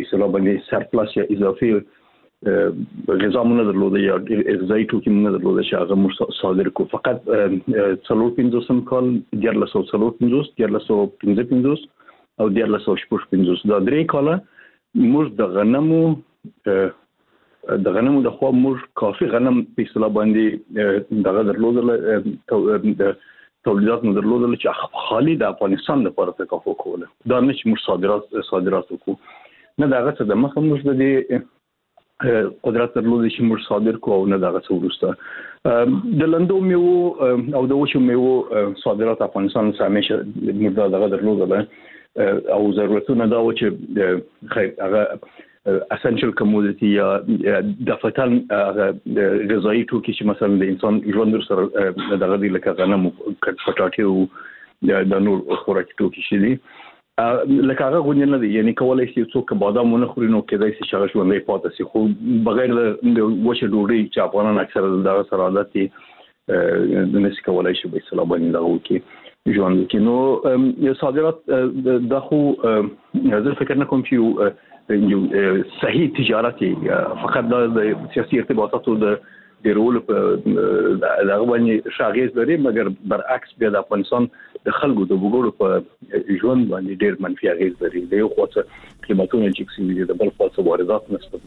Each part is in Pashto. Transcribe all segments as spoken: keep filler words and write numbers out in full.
اصطلاح باندې سرپلس یا اضافي غذا مونږ درلوده یا غذایی توکي مونږ درلوده چې هغه موږ صادر کو. فقط څلور پنځوسم کال دیارلس سوه څلور پنځوس دیارلس سوه پنځه پنځوس او دیارلس سوه شپږ پنځوس دا درې کاله موږ د غنمو د غنمو د خوا موږ کافي غنم په اصطلاح باندې دغه درلودل تولیدات مو درلودل چې خالي د افغانستان لپاره تکافو کوله. دا نه چې موږ صادرات صادرات وکړو نه دغه څه د مخه موږ د دې قدرت درلود چې موږ صادر کوو او نه دغه څه ورسته د لندو میوو او د وچو میوو صادرات افغانستان څخه همیشه موږ دغه درلودل او ضرورتونه دا و چې خیر هغه اسنشل کمودیټي یا د فتن غذایی توکي چې مثلا د انسان ژوند سره دغه دی لکه غنم پټاټي او د نور خوراکي توکي شي دي لکه هغه غوښنه نه دي یعنی کولای شي څوک بادام ونه خوري نو کېدای شي چې هغه ژوندۍ پاتې شي خو بغیر د وچه ډوډۍ چې افغانان اکثره دغه سره عادت دي د نس کولای شي به اصطلاح باندې دغه وکي ژوند کې نو صادرات د خو زه فکر نه کوم چې یو صحیح تجارت فقط د سیاسي ارتباطاتو د ډیرول په دغه باندې شاغیز لري مګر برعکس بیا د افغانستان د خلکو د وګړو په ژوند باندې ډیر منفي اغیز لري. د یو خواته قیمتونه چې کسي د بل خواته واردات نسبت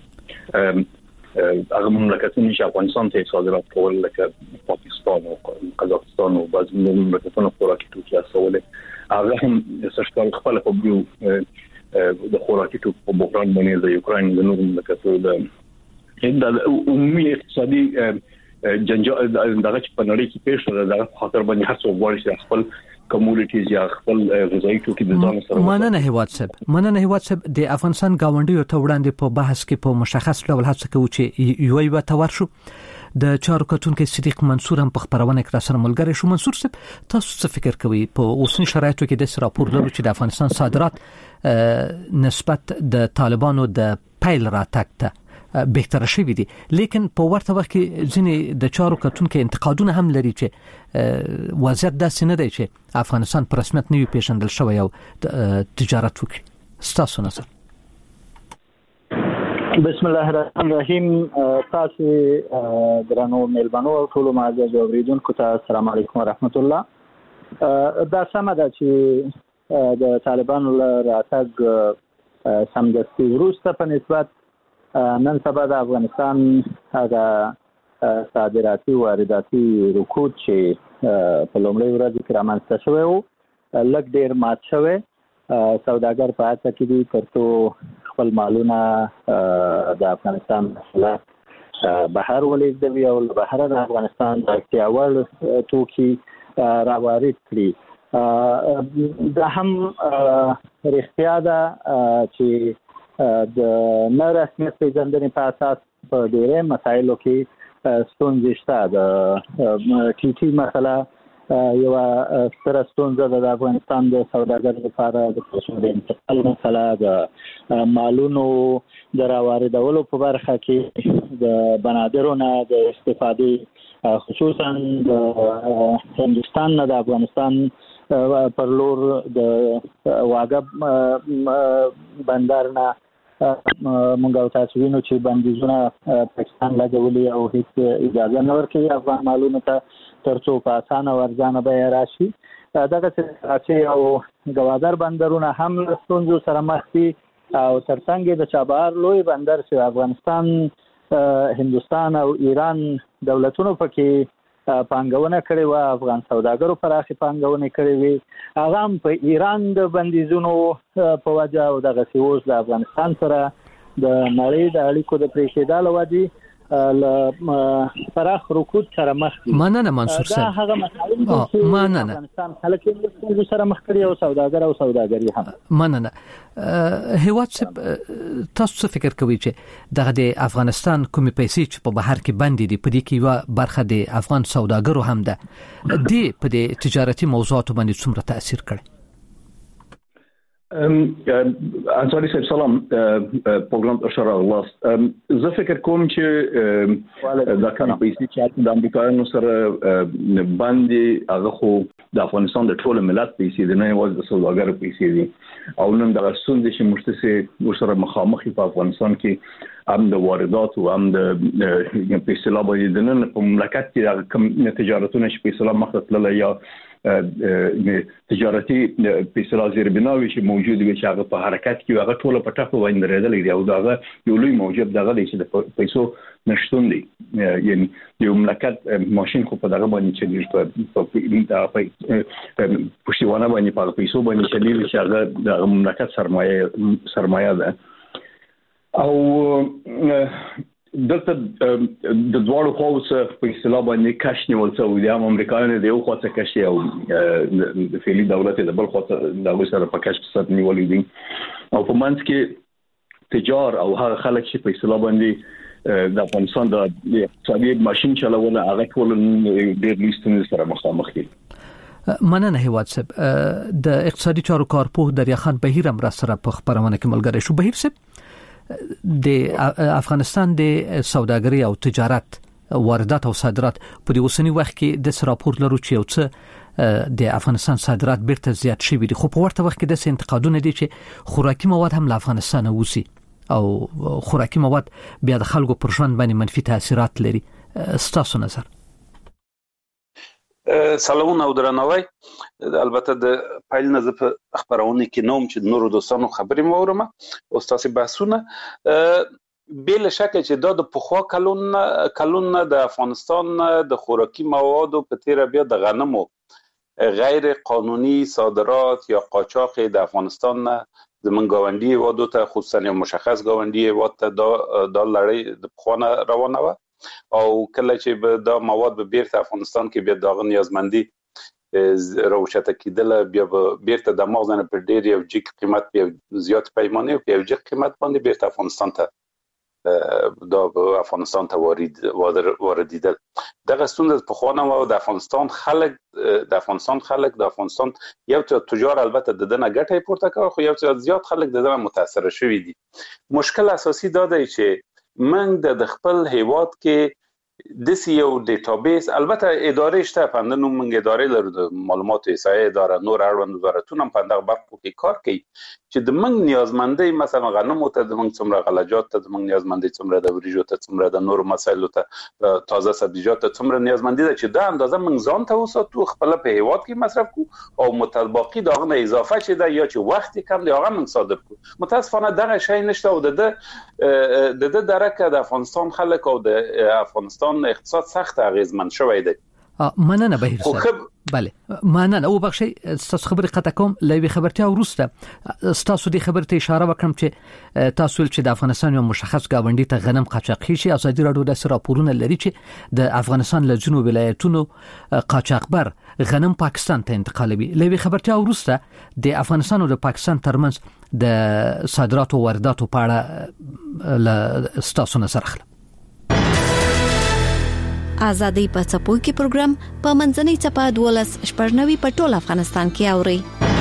هغه مملکتونه چې افغانستان ته صادرات کول لکه پاکستان او قزاقستان او بعض مملکتونه خوراکي توکي اصول هغه هم سرشکار خپل په بیو د خوراکي توکو په بحران باندې د یوکرين د نور مملکتونو د د عمومي اقتصادي جنجال دغه چې په نړۍ کې پیښ شوه د خاطر باندې هر څو غواړي چې خپل کمیونټیز یا خپل غذایی توکي د ځان سره مننه هیواد صاحب مننه هیواد صاحب د افغانستان گاونډیو ته وړاندې په بحث کې په مشخص ډول هڅه کوي چې یو یو تور شو د چارو کتونکو صدیق منصور هم په خبرونه کې سره ملګری شو. منصور صاحب تاسو څه فکر کوئ په اوسنی شرایطو کې د راپور لرو چې د افغانستان صادرات نسبت د طالبانو د پیل راتګ ته بهتر شوی دي لیکن په ورته وخت کې ځینې د چارو کتونکو انتقادونه هم لري چې وضعیت داسې نه دی چې افغانستان په رسمیت نه وي پیژندل شوی او تجارت وکړي. ستاسو نظر؟ بسم الله الرحمن الرحیم. تاسو درنو میلمنو او ټول معزز اوریدونکو ته السلام علیکم ورحمت الله. دا سمه ده چې د طالبانو راتګ سمدستي وروسته په نسبت نن سبا د افغانستان هغه صادراتي وارداتي رکود چې په لومړۍ ورځ کې رامنځته شوی و لږ ډیر مات شوی. سوداګر په هڅه کې دي ترڅو خپل مالونه د افغانستان محصولات بهر ولېږدوي او له بهره د افغانستان د اړتیا وړ توکي راوارد کړي. دا هم رښتیا ده چې د نه رسمیت پیژندنې په اساس په ډېرې مسایلو کې ستونزې شته. د ټي ټي مسله یو ستره ستونزه ده د افغانستان د سوداګرو لپاره، د پیسو د انتقال مسله، د مالونو د راواردولو په برخه کې د بنادرو نه د استفادې خصوصا د هندوستان نه د افغانستان پر لور د واګه بندر نه مونږ او تاسو وینو چې بندیزونه پاکستان لګولي او هیڅ اجازه نه ورکوي افغان مالونو ته ترڅو په اسانه ورځانه به راشي. دغه چې او ګوادر بندرونه هم له ستونزو سره مخ دي او ترڅنګ د چابهار لوی بندر چې افغانستان، هندوستان او ایران دولتونو پکې پانګونه کړې وه، افغان سوداګرو پراخې پانګونې کړې وې، هغه هم په ایران د بندیزونو په وجه او دغسې اوس د افغانستان سره د نړۍ د اړیکو د پرې کېدا له وجې له پراخ رکود سره مخ دي. مننه منصور صاحب. دا هغه مسایل دي چې افغانستان خلک یې سره مخ کړي او سوداګر او سوداګري هم. مننه. هیواد صاحب تاسو څه فکر کوئ چې دغه د افغانستان کومې پیسې چې په بهر کې بندي دي په دې کې یوه برخه د افغان سوداګرو هم ده، دې په دې تجارتي موضوعاتو باندې څومره تاثیر کړی؟ انصاری صاحب سلام، پروګرام ته ښه راغلاست. زه فکر کوم چې دا کار پیسې چې د امریکایانو سره باندې هغه خو د افغانستان د ټول ملت پیسې دي، نه یوازې د سوداګرو پیسې دي. او نن د ستونزې چې مشتسه ورسره مخامخ په افغانستان کې هم د واردات او هم د په اصطلاح باندې د نن په مملکت کې کوم تجارتونه چې په اصطلاح مخاطله یا تجارتي په اصطلاح زیربناوي چې موجود وي چې هغه په حرکت کې هغه ټول په ټاکو باندې درېدل دي او دا یو لوی موجب دغه دی چې د پیسو نشټون دي یعنی یو مملکت ماشين خو په دغه باندې چې په په پښتیوانه باندې په پیسو باندې چې چې هغه د مملکت سرمایه سرمایه ده او دلته د دوړو خواوس په اصطلاح باندې کاش نیول څو دي هم امریکایانو د یو خواته کاش او د فعلی دولت د بل خواته د سره په کاش څخه نیول دي او په منځ کې تجار او هغه خلک چې په اصطلاح باندې د افغانستان د اقتصادي ماشين چلول هغه ټول ډېر لیستونه سره مخامخ دي. مننه هیواد صاحب د اقتصادي چارو کارپوه دریاخان بهیر هم را سره په خبرونه کې ملګری شو. بهیر صاحب د افغانستان د سوداګرۍ او تجارت واردات او صادرات په دې اوسنی وخت کې د راپور لرو چې یو څه د افغانستان صادرات بیرته زیات شوي دي خو په ورته وخت کې د انتقادونه دي چې خوراکي مواد هم له افغانستان وځي او خوراکي مواد بیا د خلکو پر ژوند باندې منفي تاثیرات لري. ستاسو نظر؟ سلامونه او درناوی. البته د پایل نه زه په خبرونه کې نوم چې نورو دوستانو خبرې مورم او تاسو بحثونه بل شک چې دا د پخوا کلون کلون د افغانستان د خوراکي موادو په تیر بیا د غنمو غیر قانوني صادرات یا قاچاق د افغانستان زمونږ گاونډي هیوادو ته خصوصا یو مشخص گاونډي هیواد ته دا د لړۍ د پخوانه روانه و او کله چې به دا مواد به بیرته افغانستان کې بیا دغه نیازمندي روشته کېدل بیا به بیرته د مغزنه په ډیر یو جګ قیمت بیا زیات پیمانه او یو جګ قیمت باندې بیرته افغانستان ته دا به افغانستان ته وارد واردیدل. دغه ستونزه په خوانه و د افغانستان خلک د افغانستان خلک د افغانستان یو څو تجار البته د دنه ګټه پورته کوي خو یو څو زیات خلک د دنه متاثر شوي دي. مشکل اساسي دا دی چې منګ د خپل هیواد کې د سیو ډیټابیس البته ادارې شته پاندنو منګ ادارې لرو د معلومات احصایې اداره نور اړوند وزارتونه په دغه برخه کې کار کوي چې د منګ نیازمندۍ مثلا غنمو ته د منګ څومره غلجات ته د منګ نیازمندۍ څومره د وریجو ته څومره د نور مسایلو ته تازه سبزیجات ته څومره نیازمندۍ ده چې دا اندازه منګ ځان ته وساتو خپل په هیواد کې مصرف کو او متباقی دغه نه اضافه چې دا یا چې وخت کم دی هغه منګ صادر کو. متاسفانه دغه شی نشته او د د د درکه د افغانستان خلک او د افغانستان اقتصاد سخت اغیزمند شوی دی. مننه بهیر صاحب. بله مننه او بخشي تاسو خبرې قطع کوم لوي خبرتیا ورسته تاسو دې خبرته اشاره وکړم چې تاسو چې د افغانستان یو مشخص گاونډي ته غنم قاچاقي شي ازادي راډیو د راپورونه لري چې د افغانستان له جنوب ولایتونو قاچاقبر غنم پاکستان ته انتقالوي. لوي خبرتیا ورسته د افغانستان او د پاکستان ترمنځ د صادرات او وارداتو په اړه ل تاسو نظر اخلم. آزادۍ په څپو کې پروګرام په منځنۍ چپه دولس شپږنوي په ټول افغانستان کې اوري.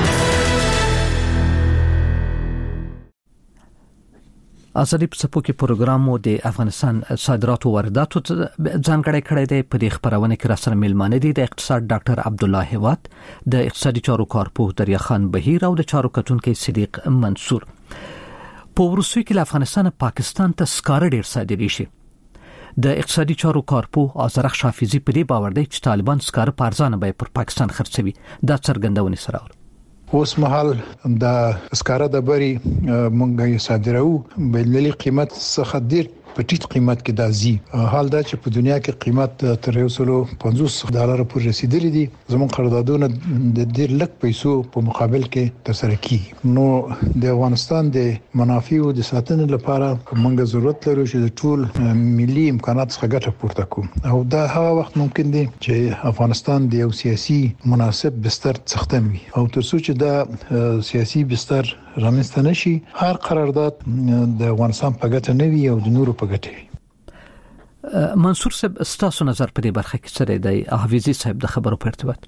آزادۍ په څپو کې پروګرام مو د افغانستان صادرات او وارداتو ځانګړی کړی دی. په دې خبرونه کې را سره میلمانه دي د اقتصاد ډاکټر عبد الله هیواد، د اقتصادي چارو کارپوه دریاخان بهیر او د چارو کتونکو صدیق منصور. په وروستیو کې له افغانستان پاکستان ته سکاره ډیر صادري شي. د اقتصادي چارو کارپوه آزرخ شافیزی په دې باور دی چې طالبان سکاره په ارزانه بیه پر پاکستان خرڅوي. دا څرګندونه سره اور اوس مهال د سکاره د بری مونږه صادرو بللي قیمت څخه ډیر په ټیټ قیمت کې دازي. حال دا چې په دنیا کې قیمت تر یو سل پنځوس ډالر پورې رسیدلی دي. زموږ قراردادونه د ډیر لږ پیسو په مقابل کې ترسره کیږي. نو د افغانستان د منافعو د ساتنې لپاره موږ ضرورت لرو چې د ټول ملي امکانات څخه ګټه پورته کړو او دا هغه وخت ممکن دی چې افغانستان د یو سیاسي مناسب بستر څښتن وي او تر څو چې دا سیاسي بستر رامنځته نشي هر قرارداد د افغانستان په ګټه نه وي او د نورو په ګټه وي. منصور صاحب ستاسو نظر په دې برخه کې څه دی؟ حافظي صاحب د خبرو په ارتباط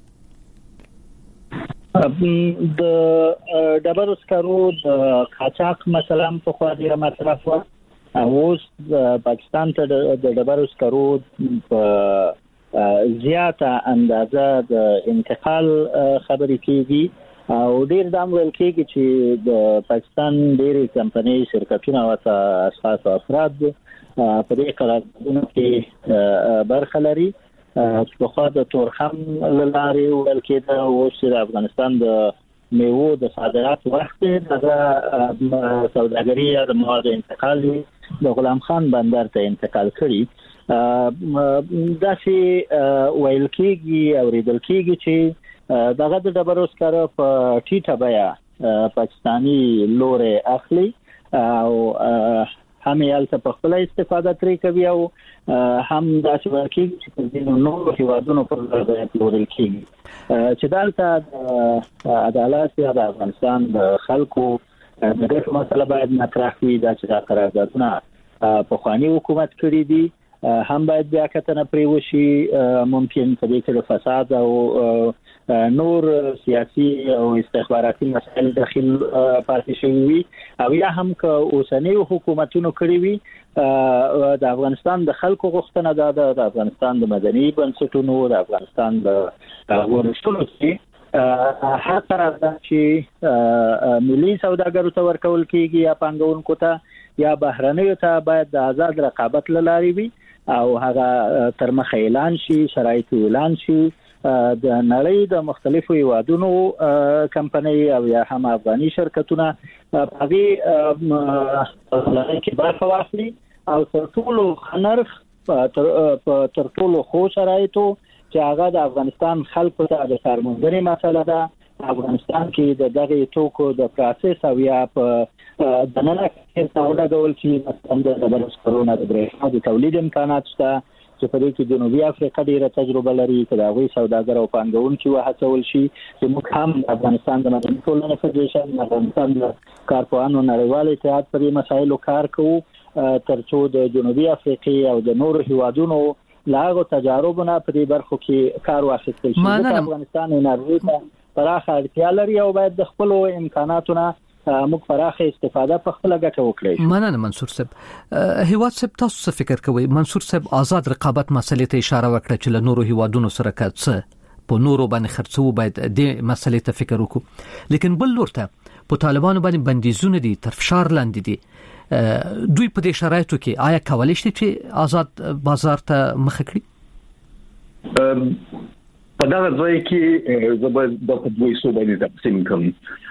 د ډبرو سکرو د قاچاق مثلا په خو ډیره مطرح و. اوس پاکستان ته د ډبرو سکرو په زیاته اندازه د انتقال خبرې کیږي او ډیر دا ویل کېږي چې د پاکستان ډېرې کمپنۍ شرکتونه او اشخاص او افراد په دې قراردادونو کې برخه لري چې په خوا د تورخم لارې ویل کېده او چې د افغانستان د میوو د صادرات وخت د سوداګري یا د موادو انتقال د غلام خان بندر ته انتقال کړي دا چې ویل کېږي او ریدل کېږي چې دغه د ډبرو سکاره په ټیټه بیا پاکستانی لوري اخلي او هم یې البته په خپل استفاده ترې کوي او هم دا چې ورکی چې د نورو هیوادونو پر ځای پلورل کیږي چې دلته عدالت یا د افغانستان د خلکو د دې مسله باید مطرح وي دا چې دا قراردادونه په خواني حکومت کړی دي هم باید بیا کتنه پرې وشي ممکن په دې کې د فساد او نور سیاسي او استخباراتي مسائل داخل پاتې شوی وي او یا هم که اوسنی حکومتونو کړی وي د افغانستان د خلکو غوښتنه ده د افغانستان د مدني بنسټونو د افغانستان د ورشتونو چې هر طرف ده چې ملي سوداګرو ته ورکول کیږي یا پانګونکو ته یا بهرنیو ته باید د آزاد رقابت لاري وي او هغه تر مخ اعلان شي شرایط اعلان شي د نړۍ د مختلفو هیوادونو کمپنۍ او یا هم افغاني شرکتونه هغه کې برخه واخلي او تر ټولو خنرخ تر ټولو خو شرایطو چې هغه د افغانستان خلکو ته د کارموندنې مسله ده افغانستان کې د دغه توکو د پروسس او یا په دننه کې تاوډه ډول چې مثلا د برسکرونه د برېښنا د تولید امکانات شته چې په دې کې جنوبي افریقا ډیره تجربه لري چې دا غوي سوداګر او پانګونکي وهڅول شي چې موږ هم افغانستان د مدني ټولنې فدرېشن افغانستان د کارپوهانو نړیوال اتحاد پر دې مسایلو کار کوو ترڅو د جنوبي افریقا او د نورو هیوادونو لاغو تجاربونه په دې برخو کې کار واخیستل شي د افغانستان انرژي ته پراخه اړتیا لري او باید د خپل امکاناتونو موږ فراخه استفاده په خپل ګټه وکړو. مننه منصور صاحب. هیواد صاحب تاسو څه فکر کوئ؟ منصور صاحب آزاد رقابت مسلې ته اشاره وکړه چې له نورو هیوادونو سره کڅ په نورو باندې خرڅو باید د مسلې ته فکر وکړو لیکن بل لور ته په طالبانو باندې بندیزونه دي تر فشار لاندې دي دوی په دې شرایطو کې آیا کولای شي چې آزاد بازار ته مخ کړي؟ په دا ځای کې زبر د دوی سو باندې تقسیم کوم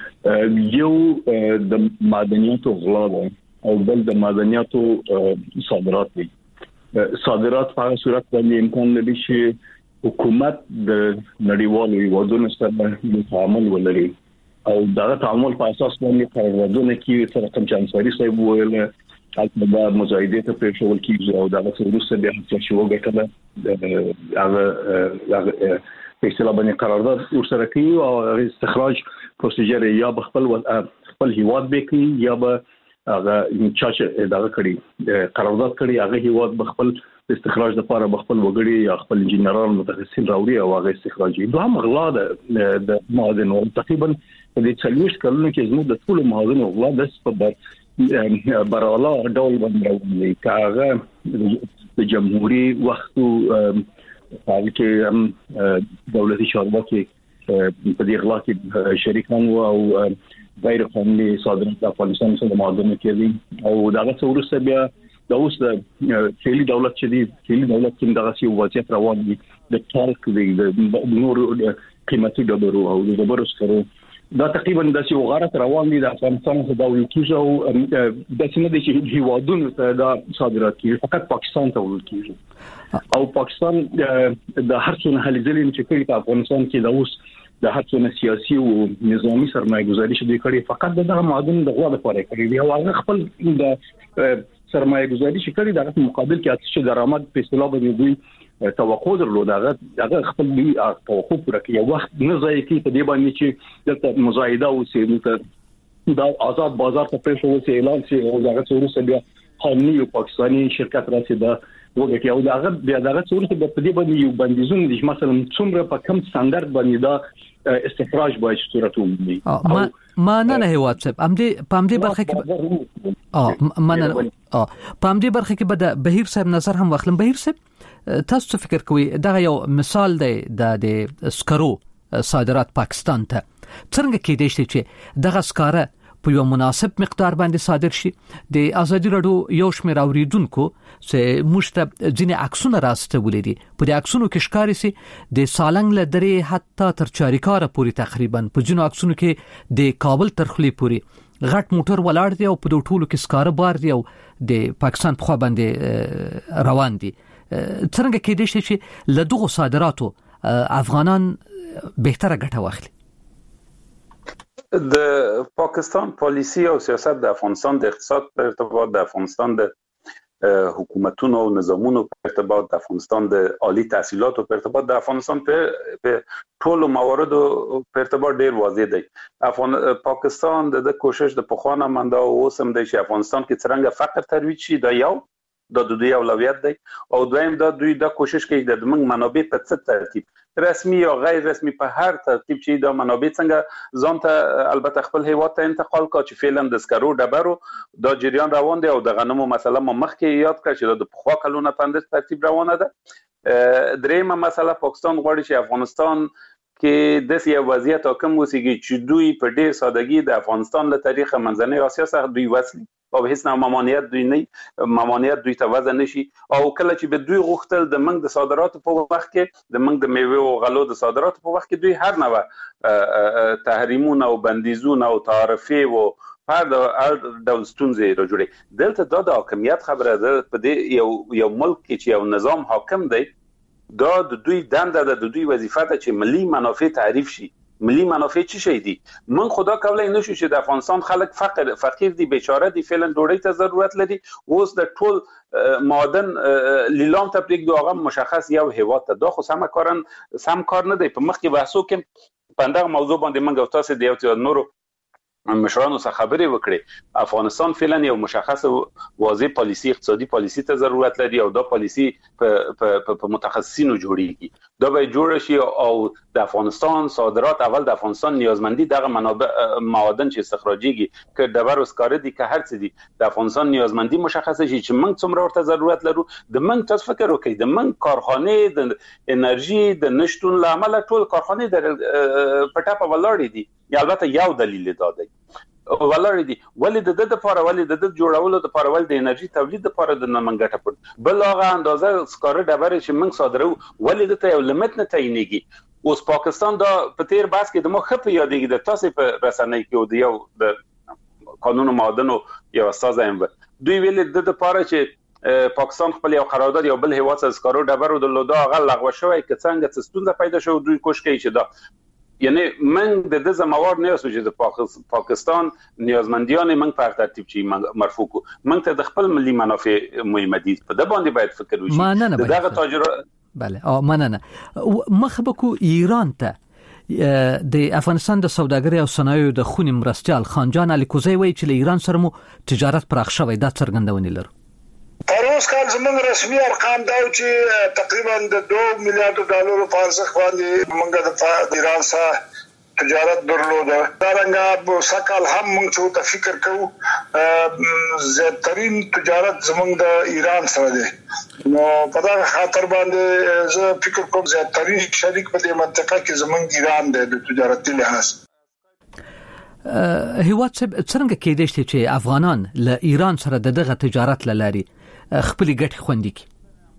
یو د معدنیاتو غلا او بل د معدنیاتو صادرات دي. صادرات په صورت باندې امکان لري چې حکومت د نړیوالو هیوادونو سره تعامل ولري او دا تعامل په اساس باندې قراردادونه کې سره کوم چانساري صاحب ویل حتی دا مزایده ته پېښول کیږي او دا څه روسه بیا چې وګټله هغه هغه په اصطلاح باندې قرارداد ورسره کوي او استخراج پروسیجر یا بخپل خپل هیواد به کوي یا به هغه چې دا کړی قرارداد کړی هغه هیواد بخپل استخراج لپاره بخپل وګړي یا خپل انجنیران متخصصین راوړي او هغه استخراجي دوه مغلا د معادن او تقریبا د څلويش کلونو کې زموږ د ټول معادن او غلا د په براله ډول باندې راوړي کاغه د جمهوریت وختو هغه چې هم دولتي چارواکي په دې غلا کې شریکان او غیر قانوني صادرات د افغانستان څخه د معادن کې او دغه څورسه بیا د اوس د فعلی دولت چې دی فعلی دولت کې دغه سی وضعیت روان دي د ټالک د نور قیمتي ډبرو او د ډبرو سره دا تقریبا د سی وغارت روان دي د افغانستان څخه د ولکیږي او د سینې د چې هیوادونو ته د صادرات کیږي فقط پاکستان ته ولکیږي او پاکستان د هر څه حل ځلې چې کوي په افغانستان کې د اوس د هر څه سیاسي او نظامی سرمایه گذاري شوی کړي فقط دغه معادن د غوا لپاره کوي او هغه خپل د سرمایه گذاري چې کړي دغه مقابل کې چې درآمد په اصطلاح باندې دوی توقع درلود هغه هغه خپل دی توقع پوره کوي وخت نه ځای کې په دې باندې چې دلته مزایده او سیمه دا آزاد بازار ته پېښو سي اعلان سي او دغه څورسه بیا قانوني او پاکستاني شرکت راځي دا وګورئ او دغه بیا دغه څورسه په دې باندې یو بندیزون دي مثلا څومره په کم ستاندرد باندې دا استخراج باید صورت ومني ما ما نه نه هیواد صاحب ام دې پام دې برخه کې اه ما نه اه پام دې برخه کې بده بهیر صاحب نظر هم واخلم بهیر صاحب تاسو فکر کوئ دا یو مثال دی د سکرو صادرات پاکستان ته څنګه کېدای شي چې دغه سکاره په یو مناسب مقدار باندې صادر شي؟ د ازادي رادیو یو شمېر اوریدونکو چې مشته ځینې عکسونه راسته ولیدي، په دې عکسونو کې ښکاري سي د سالنګ له درې حتی تر چاریکاره پورې تقریبا په ځینو عکسونو کې د کابل تر خولې پورې غټ موټر ولاړ دی او په دوه ټولو کې سکاره بار دی او د پاکستان په خوا باندې روان دي. څنګه کېدای شي چې له دغو صادراتو افغانان بهتره ګټه واخلي؟ د پاکستان پالیسی او سیاست د افغانستان د اقتصاد په ارتباط، د افغانستان د حکومتونو او نظامونو په ارتباط، د افغانستان د عالی تحصیلاتو په ارتباط، د افغانستان په ټولو مواردو په ارتباط ډیر واضح دی. افغان پاکستان د کوشش د پخوانه منده او اوسم دی چې افغانستان کې څنګه فقر ترویج شي، دا یو د دوی اولویت دی، او دویم دا دوی دا کوشش کوي د موږ منابع په څه ترتیب رسمي او غیر رسمي په هر ترتیب چې دا منابع څنګه ځان ته البته خپل هیواد ته انتقال کا چې فعلا د سکرو ډبرو دا جریان روان دی، او د غنمو مسله ما مخکې یاد کړ چې د پخوا کلونه په ترتیب روانه ده. دریمه مسله پاکستان غواړي چې افغانستان کې د سیاسي وضعیت حاکم وسیږي چې دوی په ډیر سادهګي د افغانستان له تاریخ منځنۍ اسیا څخه دوی وصلي او هیڅ نه ممانعت دوی نه ممانعت دوی ته وزن نشي، او کله چې به دوی غوښتل د منګ د صادراتو په وخت کې د منګ د میوه او غلو د صادراتو په وخت کې دوی هر نوع تحریمونه او بندیزونه او تعرفې او هر ډول ستونزې راجوړي. دلته دا د حاکمیت خبره ده. په دې یو یو ملک کې چې یو نظام حاکم دی، دا د دوی دنده ده، د دوی وظیفه ده چې ملي منافع تعریف شي. ملي منافع چی شي دي؟ من خدا کولای نشو چې د افغانستان خلک فقر فقیر دي، بیچاره دي، فعلا ډوډۍ ته ضرورت لري. اوس د ټول معدن لیلام ته پرېږدو، هغه مشخص یو هیواد ته. دا خو سم کارن سم کار نه دی. په مخکې بحثو کې په دغه موضوع باندې موږ او تاسو د یو نورو مشرانو څخه خبرې وکړي. افغانستان فعلا یو مشخص واضح پالیسی اقتصادي پالیسی ته ضرورت لري، او دا پالیسی په متخصصینو جوړیږي. دا به جوړ شي او د افغانستان صادرات اول د افغانستان نیازمندي دغه منابع معادن چې استخراجيږي که ډبر او سکاره دي که هر څه دي، د افغانستان نیازمندي مشخصه شي چې موږ څومره ورته ضرورت لرو. د موږ تاسو فکر وکړئ، د موږ کارخانه د انرژي د نشټون لامل ټول کارخانه د پټاپه ولاړې دي. البته یو دلیل دا دی ولر دي ولې د د لپاره ولې د د جوړولو د لپاره ولې د انرژي تولید لپاره د نمنګټه پټ بل هغه اندازه سکاره ډبره چې موږ صادرو ولې د ته یو لیمټ نه تعینېږي. اوس پاکستان دا په تیر باس کې د مخ په یادېږي د تاسو په رسنۍ کې او د یو د قانون معادنو یو استاد ایم دوی ویل د لپاره چې پاکستان خپل یو قرارداد یو بل هیواد سره سکارو ډبره د لودا غل لغوه شوی که څنګه څه ستونزه پیدا شو دوی کوشش کوي چې دا یعنی من د د زموار نه اوسو چې د پاکستان نیازمندیان من په ترتیب چې مرفوع کو من ته د خپل ملي منافع مهمه دي په د باندې باید فکر وشي دغه تاجر بله او مننه مخبکو ایران ته د افغانستان د سوداګرۍ او صنایعو د خونی مرستیال خانجان علي کوزی وایي چې ایران سره مو تجارت پراخ شوی دا څرګندونه لري. تر اوسه کال زموږ رسمي ارقام دا چې تقریبا د دوه میلیارډ ډالرو په ارزښت باندې موږ د ایران سره تجارت درلوده. دا رنګه سکهال هم موږ چې ته فکر کوو زیاترین تجارت زموږ د ایران سره دی. نو په دا خاطر باندې زه فکر کوم زیاترین شریک په دې منطقه کې زموږ ایران دی د تجارتي لحاظ. هیواد څنګه کېدای شي چې افغانان له ایران سره دغه تجارت لاري خپل ګټه خوندي کی؟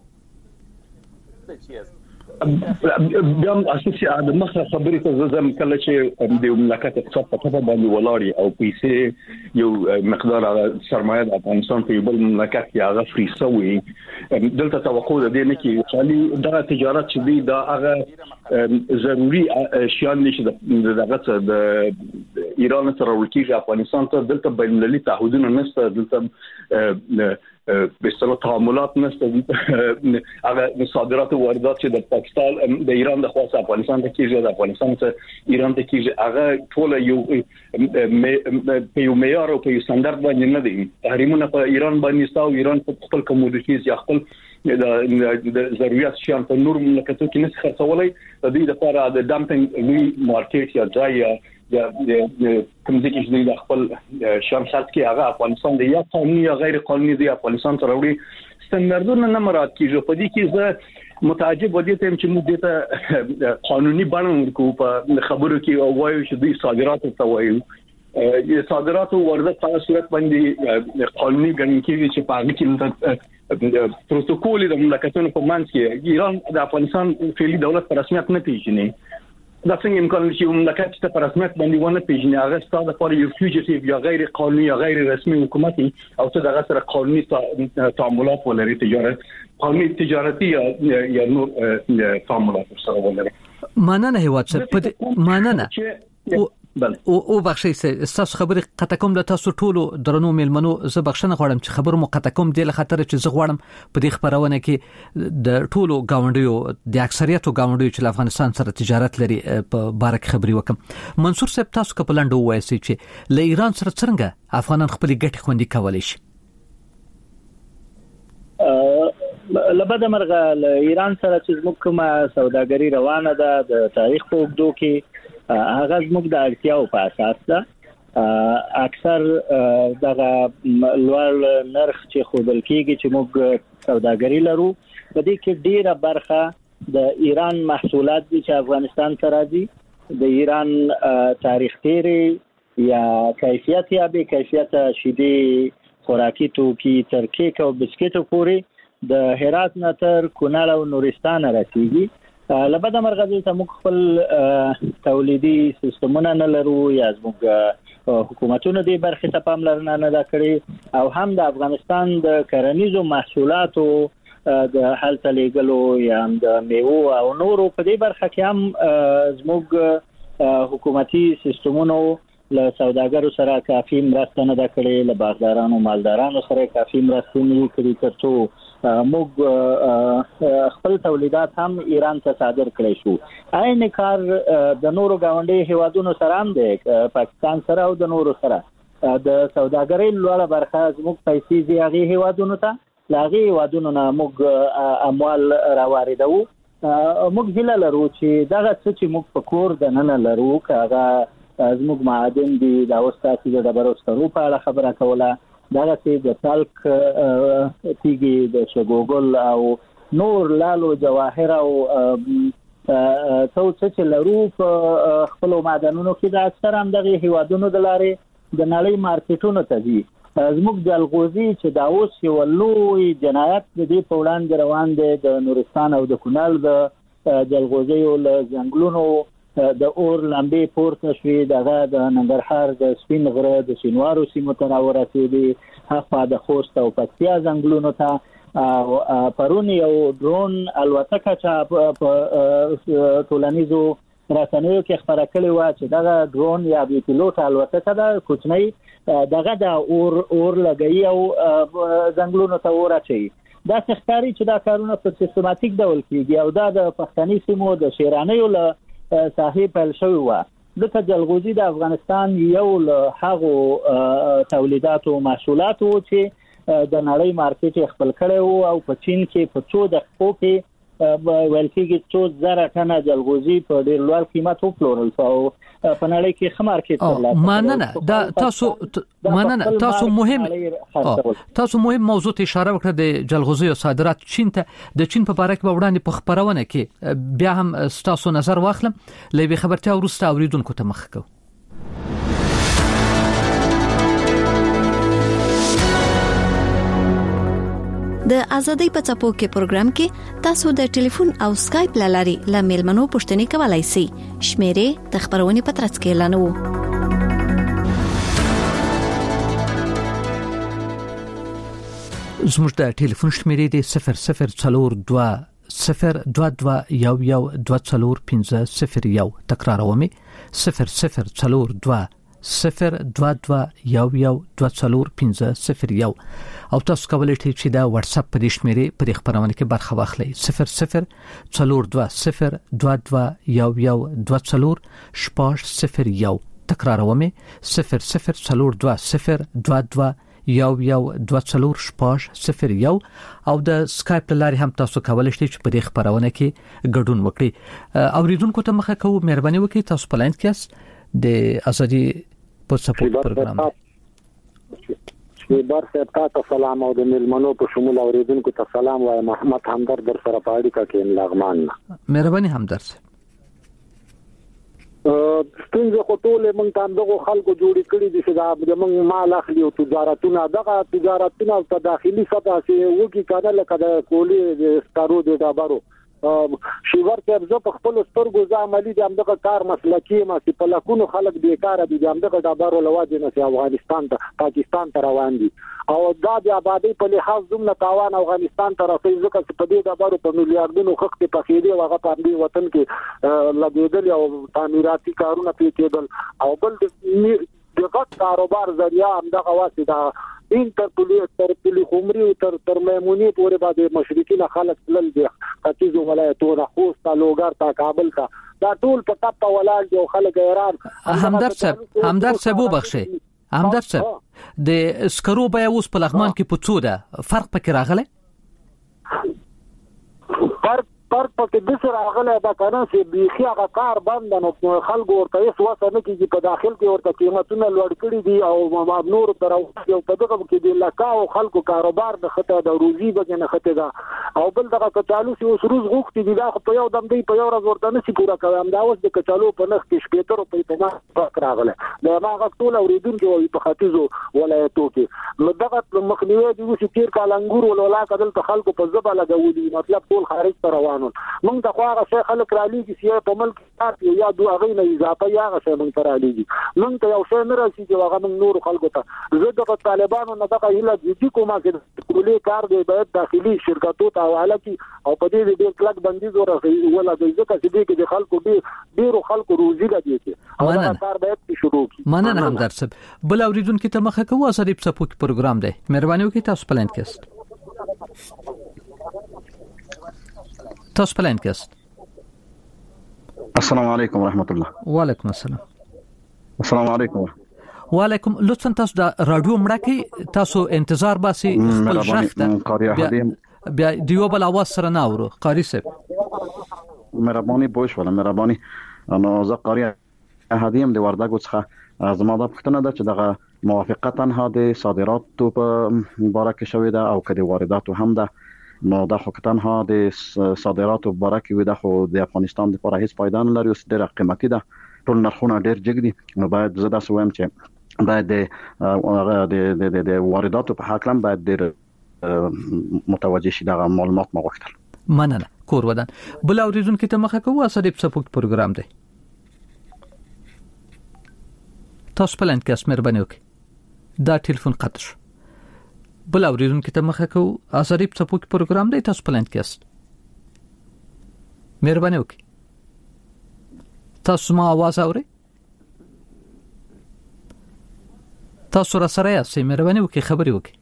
بیا اساسي د مخه خبرې ته زم کله چې د مملکت اقتصاد په توګه باندې ولاړی او پیسې یو مقدار سرمایه د افغانستان په بل مملکت کې هغه فریسوي دلته توقع ده نه کې خالي دغه تجارت چې دی دا هغه ضروري شیان نشي دغه د ایران سره ورکیږي افغانستان ته دلته بین المللي تعهدونه نشته دلته به اصطلاح تعاملات نشته هغه صادرات او واردات چې د پاکستان د ایران د خاص افغانستان ته کیږي د افغانستان ته ایران ته کیږي هغه ټول یو په یو معیار او په یو ستاندرد باندې نه دي. تحریمونه په ایران باندې ستاسو ایران په خپل کومودیټیز یا خپل د ضرورت شیان په نور مملکتونو کې نه خرڅولای د دې لپاره د ډامپینګ لوی مارکیټ یا ځای یا کوم ځای چې د خپل شام خلک کې هغه افغانستان دی یا قانوني یا غیر قانوني دی افغانستان ته راوړي ستاندردونه نه مراد کیږي. په دې کې زه متعجب ودی ته چې موږ دته قانوني بڼه ورکو په خبرو کې او وایو چې دوی صادرات ته وایو د صادراتو ورده په صورت باندې قانوني ګڼل کېږي چې په هغه کې پروتوکول د مملکتونو په منځ کې ایران د افغانستان فعلی دولت په رسمیت نه پیژني. دا څنګه امکان لري چې مملکت ته په رسمیت باندې ونه پیژني؟ هغه ستاسو لپاره یو فیوجیټیو یا غیر قانوني یا غیر رسمي حکومتي او څه دغه سره قانوني تعاملات ولري، تجارت قانوني تجارتي یا یا نور تعاملات سره ولري. مننه هیواد څخه مننه بل او او بخښی سه تاسو خبرې قطع کوم د تاسو ټولو درنو ملمنو زه بخښنه غواړم چې خبر مو قطع کوم د خطر چې زه غواړم په دې خبرونه کې د ټولو گاونډیو د اکثریتو گاونډیو چې افغانستان سره تجارت لري په باره کې خبري وکم. منصور صاحب تاسو کپلند وایي چې له ایران سره څنګه افغانان خپل ګټې خوندي کولای شي؟ لبد مرغه له ایران سره چې موږ کومه سوداګري روانه ده د تاریخ په اوږدو کې هغه زموږ د اړتیاو په اساس ده. اکثر دغه لوړ نرخ چې خودل کېږي چې موږ سوداګري لرو په دې کې ډیره برخه د ایران محصولات دي چې افغانستان ته راځي. د ایران تاریخ تیری یا کیفیت یا به کیفیت شیدې خوراکي توکي تر کیک او بسکټو پورې د هرات نه تر کونړ او نورستان رسیدي. لبد مرغه ته موږ خپل تولیدي سیستمونه نه لرو یا زموږ حکومتونو دې برخه ته پاملرنه نه دا کړې او هم د افغانستان د کرنیزو محصولاتو د حالت لګلو یا د میوه او نورو په دې برخه کې هم زموږ حکومتي سیستمونو له سوداګرو سره کافي مرسته نه دا کړې، له باغدارانو مالدارانو سره کافي مرسته نه کړې ترڅو موږ خپل تولیدات هم ایران ته صادر کړی شو. عین کار د نورو گاونډي هیوادونو سره هم دی، پاکستان سره او د نورو سره د سوداګرۍ لوړه برخه زموږ پیسې دی هغه هیوادونو ته، لاغي هیوادونو نه موږ اموال راواردو. موږ هیله لرو چې دغه څه چې موږ په کور د نن لرو کاغه زموږ معادن دي د اوستاسي د ډبرو سترو په اړه خبره کوله، دغه چې د تلک تیږي د شګوګل او نور لالو جواهر او څو څه لرو په خپل معدنونو کې د اکثر هم دغه هیوادونو د لارې د نړۍ مارکیټونو ته دي. زموږ د الغوزي چې دا اوس یو لوی جنایت د دې په وړاندې روان دی د نورستان او د کونړ د جلغوزي او ځنګلونو د اور لمبې پورته شوې، دغه د ننګرهار د سپین غره د شینوارو سیمو ته راورسېدې، هغه د خوست او پکتیا ځنګلونو ته او پرون یو ډرون الوتکه چې په ټولنیزو رسنیو کې خبره کړې و چې دغه ډرون یا بي پیلوټ الوتکه ده کوچنی دغه د اور اور لګي او ځنګلونو ته ورچي. دا څرګندري چې دا کارونه په سیستماتیک ډول کیږي او دا د پښتني سیمو د شیرانیو له صاحب پیل شوی و. د جلغوزي د افغانستان یو له هغه تولیداتو محصولاتو چې د نړۍ مارکیټ خپل کړو او په چین کې په څو دقیقو کې ویل کېږي څو زره ټنه جلغوزي په ډېر لوړ قیمت وپلورل او په نړۍ کې ښه مارکیټ درلود. مننه دا تاسو مننه تاسو مهم تاسو مهم موضوع ته اشاره وکړه د جلغوزي او صادرات چین ته د چین په اړه کې وړاندې په خبرونه کې بیا هم تاسو نظر واخلم لې خبرتیا ورسته اوریدونکو ته مخ کو. د ازادۍ په چاپو کې پروګرام کې تاسو د ټلیفون او سکایپ لاري له میلمنو پوښتنې کولای شئ. شمیرې د خبرونې په ترڅ کې اعلانوو. زموږ د ټلیفون شمیرې د صفر صفر څلور دوه صفر دوه دوه یو یو دوه څلور پنځه صفر یو تکراروم صفر صفر څلور دوه صفر دوه دوه یو یو دوه څلور پنځه صفر یو او تاسو کولای شئ چې دا واتس اپ په دې شمیرې په خبرونه کې برخه واخلئ. صفر صفر څلور دوه صفر دوه دوه یو یو دوه څلور شپږ صفر یو تکراروم صفر صفر څلور دوه صفر دوه دوه یو یو دوه څلور شپږ صفر یو او د سکایپ لاري هم تاسو کولای شئ چې په دې خبرونه کې ګډون وکړئ. اوریدونکو ته مخه کوم مهرباني وکړئ تاسو په لاین کې د ازادي په سپورټ پروګرام شیبر صاحب ته سلام او د ملمنو په شمول اوریدونکو ته سلام وایم. محمد همدرد در سره په اړیکه کې لغمان. مهرباني همدرد. ستونزه خو ټول موږ ته دغه خلکو جوړی کړی دي چې دا موږ مال اخلي او تجارتونه دغه تجارتونه په داخلي سطح کې وګي کنه لکه د کولی د ستارو د ډبرو شیور ته زه په خپل سترګو ځا عملی د دغه کار مسلکی ما چې په لکونو خلک بیکاره دي د دغه ډبرو لواجه نه افغانستان ته پاکستان ته روان دي او دا د آبادی په لحاظ دومره تاوان افغانستان ته راځي ځکه چې په دې ډبرو په میلیارډونو خښت په خېدي او هغه په دې وطن کې لګیدل او تعمیراتي کارونه پی کېدل او بل دغه کاروبار ذریعہ هم دغه واسطه این تر پولیس تر پولی خمري او تر تر میمونی پورې باندې مشرقین خلک تلل دي ختیځ ولایتونو خوست لوګر تا کابل کا دا ټول په تپا ولال دي خلک ایران. همدرد صاحب همدرد صاحب وبخښي همدرد صاحب د سکرو بیا اوس په لغمان کې پڅو ده فرق پکې راغلی؟ فرق فرق پکې د سره راغلی دا کنه چې بيخي هغه کار بند نو خلکو ورته هیڅ وسه نه کیږي په داخل کې ورته قیمتونه لوړ کړي دي او نور تر او په دغه کې د لکاو خلکو کاروبار د خطه د روزي بګنه خطه ده او بل دغه کچالو چې اوس روز غوښتي دي دا په یو دم دی په یو ورځ ورته نشي پورا کوي هم دا اوس د کچالو په نخ کې شپېتر په په ما فرق راغلی دا ما غوښتل اوریدونکو په ختیځو ولایتو کې نو دغه مخنیوي دي چې تیر کال انګور ولا کدل په خلکو په زبا لګولي مطلب ټول خارج ته روان موږ د خواغه شیخ خلک را لېږي چې په ملک کې یا دوه غي نه اضافه یا غشه موږ تر لېږي موږ ته یو شی نه راسي چې هغه موږ نور خلکو ته زه د طالبانو نه دغه هله جدي کومه چې کولې کار دی باید داخلي شرکتو ته حواله کی او په دې دې کلک بندیز ورغی ولا د ځکه چې دې کې د خلکو ډیر ډیرو خلکو روزي لګي او دا کار باید شروع کی. مننه همدرد صاحب. بل اوریدونکو ته مخه کوه سره په سپوک پروګرام دی مهرباني وکړئ تاسو پلان کېست تاسو پلان کېست. السلام علیکم ورحمت الله. وعلیکم السلام. السلام علیکم. وعلیکم. لطفا تاسو د رادیو مړه کې تاسو انتظار باسي خپل ژغ بیا دیو بل आवाज سره نه اورو قاری صاحب. مهرباني بوش ولا مهرباني انا زه قاری هدیم د وردګو څخه زما د پښتنه ده چې دغه موافقتا ها د صادراتو په مبارک شوې ده او کدي وارداتو هم ده نو دا خو کتنها د صادراتو مبارک وي د خو د افغانستان لپاره هیڅ فائدہ نه لري او ډېر قیمتي ده ټول نرخونه ډېر جګ دي نو باید زه دا سویم چې باید د د د وارداتو په حق لم باید ډېر متوجه شي دا معلومات ما غوښتل. مننه کور ودان. بل اوریدونکو ته مخه کوه سره په سپوک پروګرام دی تاسو پلان کې مهرباني وکړئ دا ټلیفون قطع شو. بل اوریدونکو ته مخه کوو اسریب سپوک پروګرام دی تاسو پلان کېست مهرباني وکړئ تاسو ما आवाज اورئ تاسو را سره یاست مهرباني وکړئ خبري وکړئ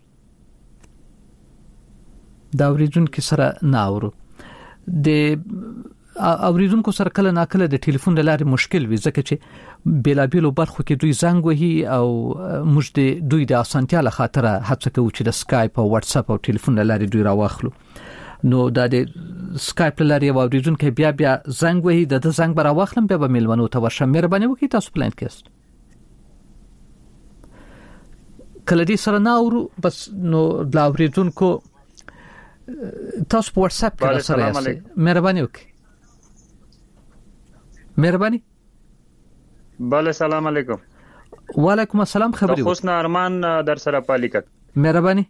دا اوریدونکو سره نه اورو د اوریدونکو سره کله ناکله د ټلیفون لارې مشکل وي ځکه چې بیلابیلو برخو کې دوی زنګ وهي او موږ د دوی د اسانتیا له خاطر هڅه کوو چې د سکایپ او واتس اپ او ټلیفون لارې دوی راوخلو نو دا د سکایپ لارې اوریدونکو بیا بیا زنګ وهي د زنګ بر واخلم بیا به ملمنو ته ورشم مهرباني وکړئ تاسو پلان کېست کله دې سره نه اورو بس نو د اوریدونکو تاسو په واتس اپ کې سره یاست مهرباني وکړئ مهرباني. بله سلام علیکم. وعلیکم السلام خبري. حسن ارمان در سره پالیکت. مهرباني.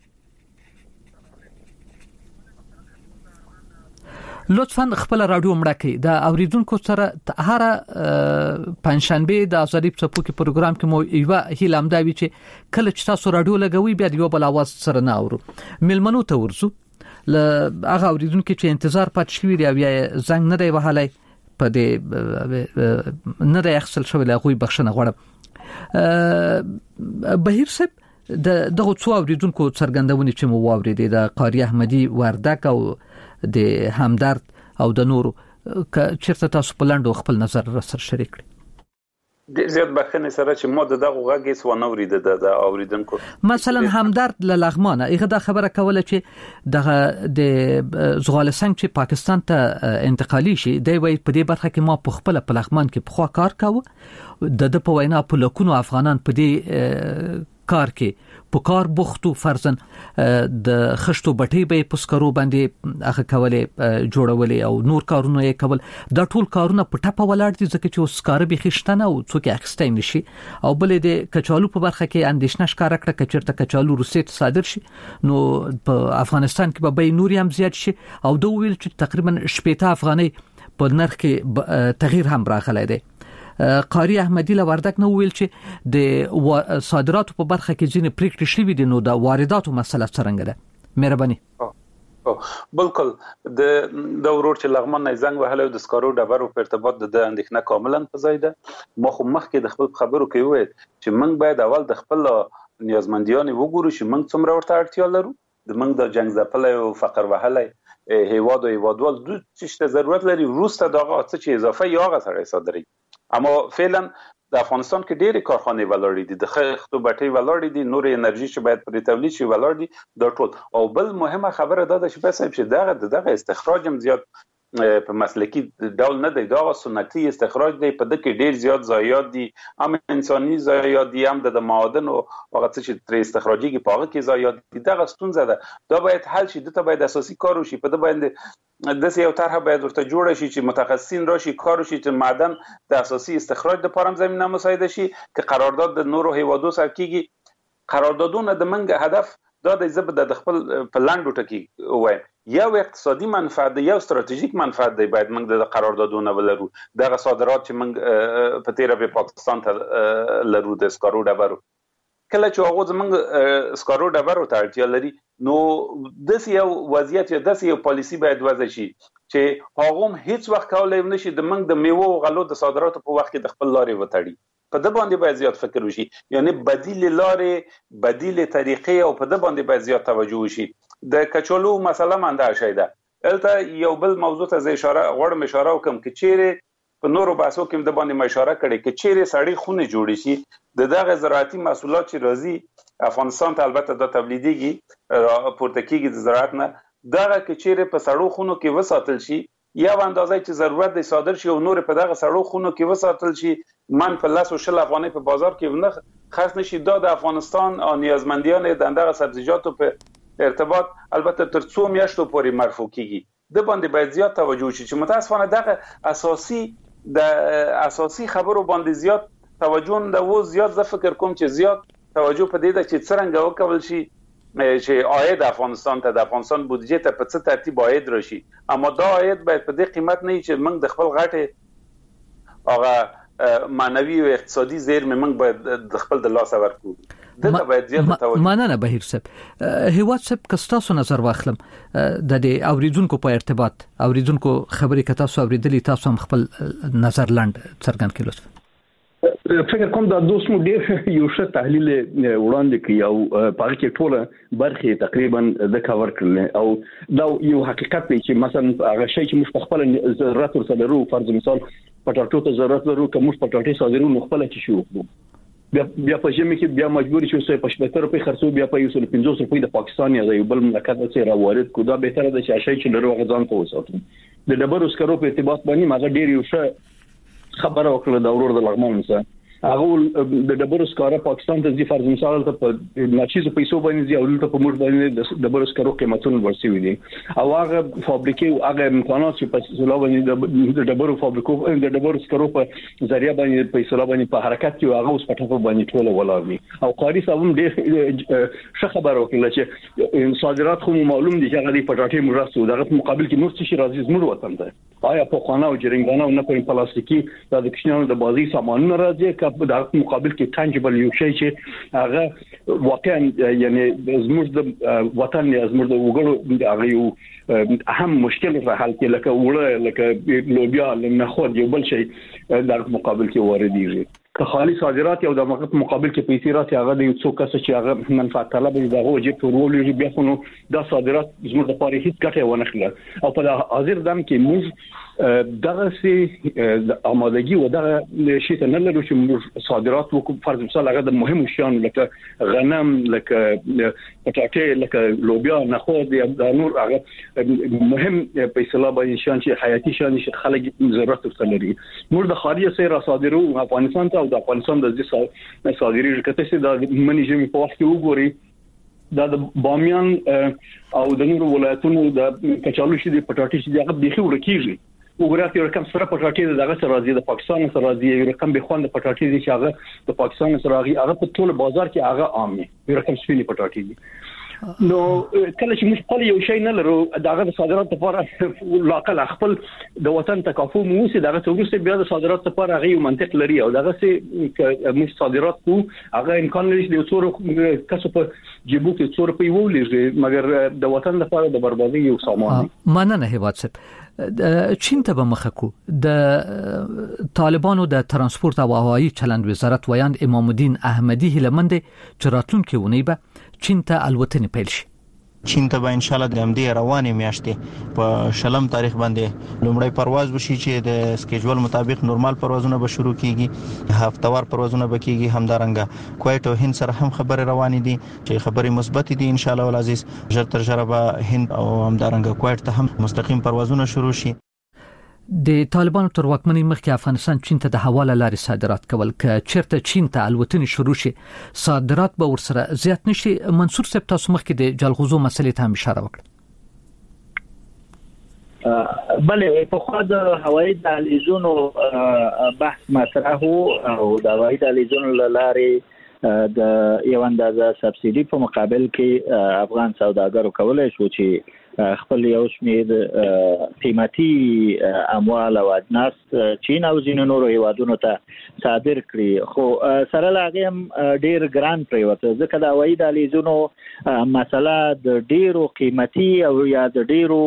لطفا خپل رادیو مړه کړئ دا اوریدونکو سره هر پنځشنبه د ازادي په سپوکي پروګرام کې مو یو هیله امداوي چې کله چې تاسو رادیو لګوي بیا یو بل आवाज سره نه اورو ملمنو ته ورسو ل هغه اوریدونکو چې انتظار پات شوی دی بیا زنګ نه دی وهلای په دې نه د اخصل شوی له غوي بخښنه غواړم. بهیر صاحب د دغه څو اوریدونکو څرګندونې چې مو واوریدې د قاری احمدي وردک او د همدرد او د نورو چیرته تاسو په لاندو خپل نظر سره شریک کړئ. د زیات بخنه سره چې مو دغه غږیس و نه ورید د اوریدونکو مثلا همدرد له لغمانه ایغه دا خبره کوله چې دغه د زغالسنګ چې پاکستان ته انتقالي شي دی وای په دې برخه کې ما په خپل په لغمان کې په خوا کار کاوه د د په وینا په لکونو افغانان په دې کار کې په کار بوختو فرضاً د خشتو بټي به په سکرو باندې هغه کولې جوړولې او نور کارونه یې کول. دا ټول کارونه په ټاپه ولاړ دي ځکه چې سکاره به خښتنه او څوک اخستای نشي. او بلې د کچالو په برخه کې اندیشنه ښکارا کړه چې چیرته کچالو روسیې ته صادر شي نو په افغانستان کې به نور هم زیات شي. او د ویل چې تقریبا شپږ افغاني په نرخ کې تغییر هم راغلی دی. قاری احمدی له وردک نو ویل چې د صادراتو په برخه کې ځینې پریکړې شوې دي نو د وارداتو مسله څنګه ده؟ مهرباني. بالکل د د ورور چې لغمن نه زنګ وهله د سکارو ډبرو په ارتباط د اندېښنه کاملا په ځای ده. مخ مخ کې د خپل خبرو کې وایي چې موږ باید اول د خپل نیازمندیان وګورو چې موږ څومره ورته اړتیا لرو. د موږ د جنگ ځپلې او فقر وهلې هیواد او هیوادوال د څه ضرورت لري روسته دغه څه چې اضافه یا غا سره صادري. اما فعلا د افغانستان کې ډېری کارخانې ولاړې دي، د خښتو بټۍ ولاړې دي، نور انرژي چې باید پر تولید شي ولاړ دي دا ټول. او بل مهمه خبره دا ده چې بس چې دغه دغه استخراج هم زیات په مسلکی ډول نه دی، دا سنتي استخراج دی، په دغه ډیر زیات ضایعات دي، هم انساني ضایعات دي، هم د معادن او هغه څه چې تر استخراجي کې پاغه کې ضایعات دي. دا ستونزه ده، دا باید حل شي. دته باید اساسي کار وشي، په دې باندې د یو طرحه باید ورته جوړ شي چې متخصصین راشي کار وشي چې معدن د اساسي استخراج د پرم زمينه مساعده شي چې قرارداد د نورو هیوادو سره کیږي. قراردادونه د منګ هدف دا د زبده د خپل پلانډو ټکی وای یو اقتصادي منفعت دی، یو ستراتیژیک منفعت دی، باید موږ د قراردادونه ولرو. دغه صادرات چې موږ په تیره په پاکستان ته لرو د سکارو ډبرو، کله چې هغه زموږ سکارو ډبرو ته اړتیا لري نو د یو وضعیت یا د یو پالیسی باید وضع شي چې هغه هیڅ وخت کولای نشي د موږ د میوه او غلو د صادراتو په وخت کې د خپل لارې وتړي. په د باندې باید زیات فکر وشي، یعنی بدیل لارې، بدیل طریقې او په د باندې باید زیات توجه وشي. د کچالو مسله منده شي ده. البته یو بل موضوع ته اشاره غواړم اشاره وکم چې چیرې په نورو بحثو کې د باندې اشاره کړي چې چیرې سړی خونه جوړ شي د دغه زراعتي محصولات چې راځي افغانستان ته البته د تولیديږي پورته کیږي د زراعت نه، دغه کې چیرې په سړو خونو کې وساتل شي یا اندازې چې ضرورت دی صادر شي او نور په دغه سړو خونو کې وساتل شي، من په لاس او شل افغاني په بازار کې نه خرڅ نشي. دا د افغانستان او نیازمندیان د دغه سبزیجاتو په ارتباط البته تر څو میاشتو پورې مرفوع کیږي. د باندې باید زیات توجه شي چې متاسفانه دغه اساسي د اساسي خبرو باندې زیات توجه نه و. زیات ز فکر کوم چې زیات توجه په دې ده چې څنګه وکول شي چې عاید افغانستان ته د افغانستان بودجه ته په څه ترتیب عاید راشي. اما دا عاید باید په دې قیمت نه چې موږ د خپل غټه هغه معنوي او اقتصادي زیرمه موږ باید د خپل د لاس ورکړو. دغه باید زیات توجه. مننه بهیر صاحب. هیواد صاحب کستاسو نظر واخلم د دې اوریدونکو په ارتباط اوریدونکو خبرې کتا سو اوریدلې تاسو هم خپل نظر لاند څرګند کړئ لطفا. فکر کوم دا دوست مو ډیر یو ښه تحلیل وړاندې کوي او په کې ټوله برخه تقریبا د کاور کړل او دا یو حقیقت دی چې مثلا هغه شی چې موږ خپل ضرورت ورته لرو، فرض مثال پټاټو ته ضرورت لرو، کوم پټاټي صادرو نو خپل چې شو بیا بیا په ژمي کې بیا مجبور شو چې په شپږ روپۍ خرڅو، بیا په یو سل پنځوس روپۍ د پاکستان یا یو بل مملکت څخه راوارد کو. دا به تر د شي چې لرو غزان ته وساتو. د ډبرو سکرو په ارتباط باندې ماګه ډیر یو ښه خبره وکړه د اورور د لغمان سره. هغه د ډبرو سکاره پاکستان ته ځي، فرض مثال ته په ناچیزو پیسو باندې ځي او دلته په موږ باندې د ډبرو سکارو قیمتونه ورسوي دي او هغه فابریکې او هغه امکانات چې په سلا باندې د ډبرو فابریکو د ډبرو سکارو په ذریعہ باندې په سلا باندې په حرکت کې هغه اوس په ټاپه باندې ټول ولاړ دي. او قاری صاحب ډېر ښه خبره وکړه چې صادرات خو معلوم دي چې هغه د پټاټي مرستو دغه مقابل کې نور څه شي راځي زموږ وطن ته، آیا په خانه او جرنګانه او نه په پلاستیکي د کښینانو د بازي سامانونه راځي د مقابل کې تانجبل یو شی چې هغه واقعا یعنی زموږ د وطن یا زموږ د وګړو هغه یو اهم مشکل په حل کې لکه وړه لکه لوبیا لنه خو یو بل شی د مقابل کې واردېږي. که خالي صادرات یو د مقابل کې پیسې راځي هغه د یو څو کس چې هغه منفعت طلب دي دغه وجه ټولولې بیا خو نو د صادرات زموږ لپاره هیڅ ګټه ونه کړه. او په حاضر دم کې موږ دغه سي د آمادګي و دغه شی ته نه لرو چې موږ صادرات وکړو. فرض مثال هغه د مهم شیان لکه غنم، لکه پټاټې، لکه لوبیا، نخود یا نور هغه مهم په اصطلاح باندې شیان چې حیاتي شیان چې خلک ضرورت ورته موږ د خارجه سره را صادرو افغانستان ته او د افغانستان د ځای صادري کته چې د منی ژمي په وخت کې وګوري دا د بامیان او د نورو ولایتونو د کچالو شي د پټاټې شي دغه بيخي ورکیږي. وګورئ یو رقم سره پټاټې دغه سره راځي د پاکستان سره راځي، یو رقم به خوند پټاټې دي چې هغه د پاکستان سره راغی، هغه په ټول بازار کې هغه عام دي، یو رقم سپینې پټاټې دي. نو کله چې موږ خپل یو شی نه لرو دغه د صادرات لپاره لاقل خپل د وطن تکافو مو سي دغه څوګسته بیا د صادرات لپاره هغه یو منطق لري او دغه سي موږ صادرات کو هغه امکان لري چې د څورو کسو په جيبو کې څورو په وولې مګر د وطن لپاره د بربادي یو سامان دي. مننه هیواد صاحب. چین ته به مخکو د طالبانو د ترانسپورت او هوایي چلند وزارت ویاند امام الدین احمدی هلمند چراتون کې ونی به چین ته الوتنې پیل شي. چین ته به ان شاء الله د همدې روانې میاشتې په شلم تاریخ باندې لومړی پرواز وشي چې د سکیجول مطابق نورمال پروازونه به شروع کیږي، هفتوار پروازونه به کیږي. همدارنګه کویت او هند سره هم خبرې روانې دي چې خبرې مثبت دي ان شاء الله العزیز. ژر تر ژره به هند او همدارنګه کویت ته هم مستقیم پروازونه شروع شي. د طالبانو تر واکمنۍ مخکې افغانستان چین ته د حواله لارې صادرات کول، که چیرته چین ته الوتنې شروع شي صادرات به ورسره زیات نشي. منصور صاحب تاسو مخکې د جلغوزو مسلې ته هم اشاره وکړه. بله په خو د هوایي دهلیزونو بحث مطرح او د هوایي دهلیزونو لارې د یو اندازه سبسیډي په مقابل کې افغان سوداګرو کولای شو چې خپل یو شمېر قیمتي اموال او اجناس چین او ځینو نورو هیوادونو ته صادر کړي، خو سره لاغه هم ډیر ګران پریوته ځکه دا وایي د لیزونو مسله د ډیرو قیمتي او یا د ډیرو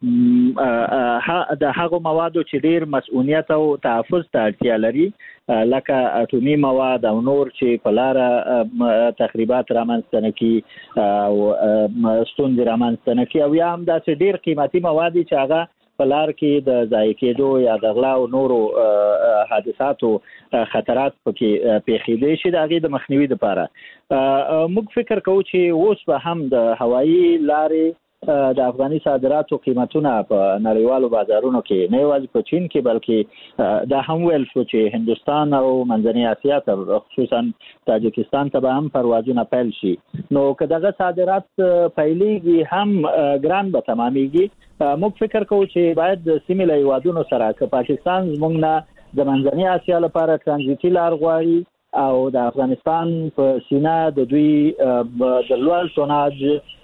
د هغو موادو چې ډیر مسؤلیت او تحفظ ته اړتیا لري لکه اټومي مواد او نور چې په لار تخریبات رامنځته نه کی او ستونزې رامنځته نه کی او یا هم داسې ډیر قیمتي مواد چې هغه په لار کې د ضایع کېدو یا د غلا او نورو حادثاتو خطرات پکې پیښېدای شي. د هغې د مخنیوي لپاره موږ فکر کوو چې اوس به هم د هوایي لارې د افغاني صادراتو قیمتونه په نړیوالو بازارونو کې نه یوازې په چین کې بلکې دا هم ویل شو چې هندوستان او منځنۍ اسیا ته خصوصا تاجکستان ته به هم پروازونه پیل شي. نو که دغه صادرات پیلېږي هم ګران به تمامېږي. موږ فکر کوو چې باید د سیمې له هیوادونو سره که پاکستان زموږ نه د منځنۍ اسیا لپاره ترانزیتي لار غواړي او د افغانستان په سینه د دوی د لوړ ټوناج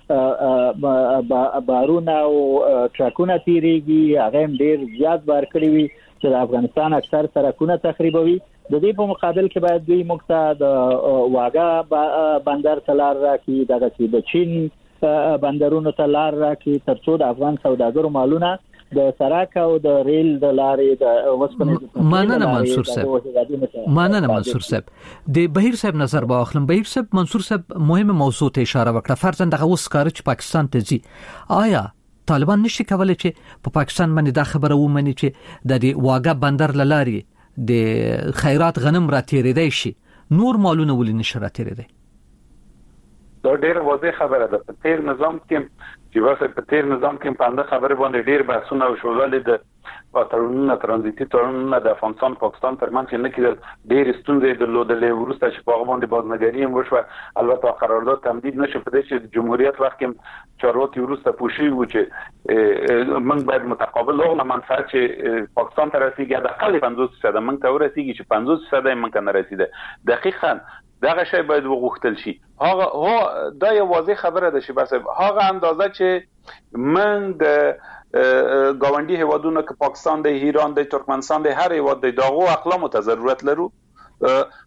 بارونه او ټرکونه تیریږي، هغه هم ډیر زیات بار کړی وي چې د افغانستان اکثر سرکونه تخریبوي. د دې په مقابل کې باید دوی موږ ته د واګه بندر ته لار راکړي، دغه چې د چین بندرونو ته لار راکړي ترڅو د افغان سوداګرو مالونه د سراک او د ریل د لارې د وسپنې مننه منصور صاحب. مننه منصور صاحب. د بهیر صاحب نظر به اخلم. بهیر صاحب منصور صاحب مهمه موضوع ته اشاره وکړه. فرضاً دغه اوس کار چې پاکستان ته ځي، آیا طالبان نشي کولای چې په پاکستان باندې دا خبره ومني چې د دې واګه بندر لارې د خیرات غنم را تیرېدای شي، نور مالونه ولې نشي را تیرېدای؟ دا ډیر واضح خبره ده. په تیر نظام کې چې واسه په تیر نظام کې په انده خبره باندې ډیر بحثونه او شوګل د تړونونو ترانزیتي تړونونو د افغانستان پاکستان ترمنځ کې نه کېدل، ډیر ستونزې درلودلې. ورسته چې په هغه باندې بازنګري هم وشوه، البته قرارداد تمدید نشو په دې چې جمهوریت وخت کې چارواکي ورسته پوښي و چې موږ باید متقابل هغه منفعت چې پاکستان ته رسیږي د اقل پنځوس فیصد موږ ته ورسیږي چې پنځوس فیصد موږ ته نه رسیده. دقیقاً دغه شی باید وغوښتل شي. هغه هو دا یو واضح خبره ده چې بس هغه اندازه چې من د گاونډي هیوادونو که پاکستان د ایران د ترکمنستان د هر هیواد د داغو اقلام ته ضرورت لرو،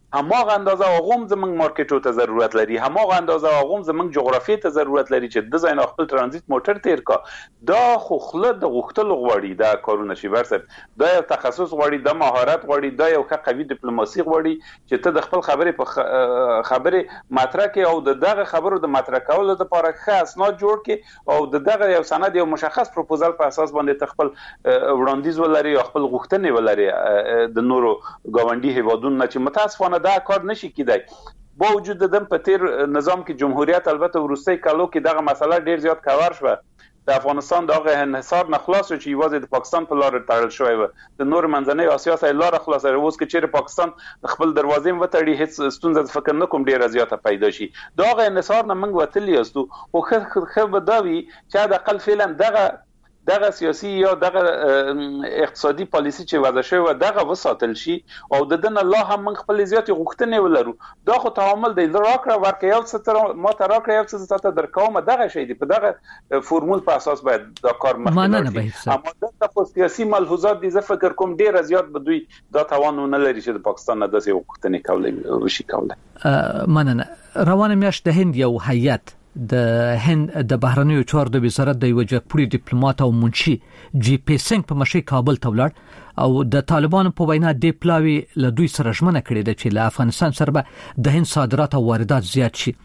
هماغه اندازه هغه زمنګ مارکیټو ته ضرورت لري، هماغه اندازه هغه زمنګ جغرافي ته ضرورت لري چې د ځای نه خپل ترانزیت موټر تیر کا. دا خو خله د غوښتلو غوړي دا کارونه شي ورسره، دا یو تخصص غوړي، د مهارت غوړي، دا یو ښه قوي ډیپلوماسي غوړي چې ته د خپل خبرې په خبرې مطرح کې او د دغه خبرو د مطرح کولو لپاره ښه اسناد جوړ کې او د دغه یو سند یو مشخص پروپوزل په اساس باندې خپل وړاندیز ولري او خپل غوښتنې ولري د نورو ګاونډي هیوادونو چې متاسفانه دا کار نشي کېدای. با وجود د په تیر نظام کې جمهوریت البته ورستۍ کالو کې دغه مسله ډیر زیات کاور شوه. د افغانستان دغه انحصار نه خلاص چې یوازې د پاکستان په لار تړل شوی و، د نور منځنۍ اسیا سره لار خلاصه اوس کې چیرې پاکستان خپل دروازې وتړي هیڅ ستونزه فکر نه کوم ډیره زیاته پیدا شي. دغه انحصار نه موږ وتلی یاستو او خو خو بداوی چې د اقل فعلا دغه دغه سیاسي یا دغه اقتصادي پالیسي چې وضع شوی و دغه وساتل شي او د دن الله هم من خپل زیات غوښتنې ولرو. دا خو تعامل دی راکړه ورکړه یو څه ما ته راکړه یو څه ته درکوم دغه شی دی، په دغه فورمول په اساس باید دا کار مخکې شي. اما د خو سیاسي ملحوظات دي زه فکر کوم ډیر زیات به دوی دا توان نه لري چې د پاکستان نه داسې غوښتنې کولای وشي کولای. مننه. روانه میاشت د هند یو هیئت د هند د بهرنیو چارو د وزارت د یو جګپوړي ډیپلوماټ او منشي جی پی سنگ په مشي کابل ته ولاړ او د طالبانو په وینا د پلاوی له دوی سره ژمنه کړې ده چې له افغانستان سره به د هند صادرات او واردات زیات شي.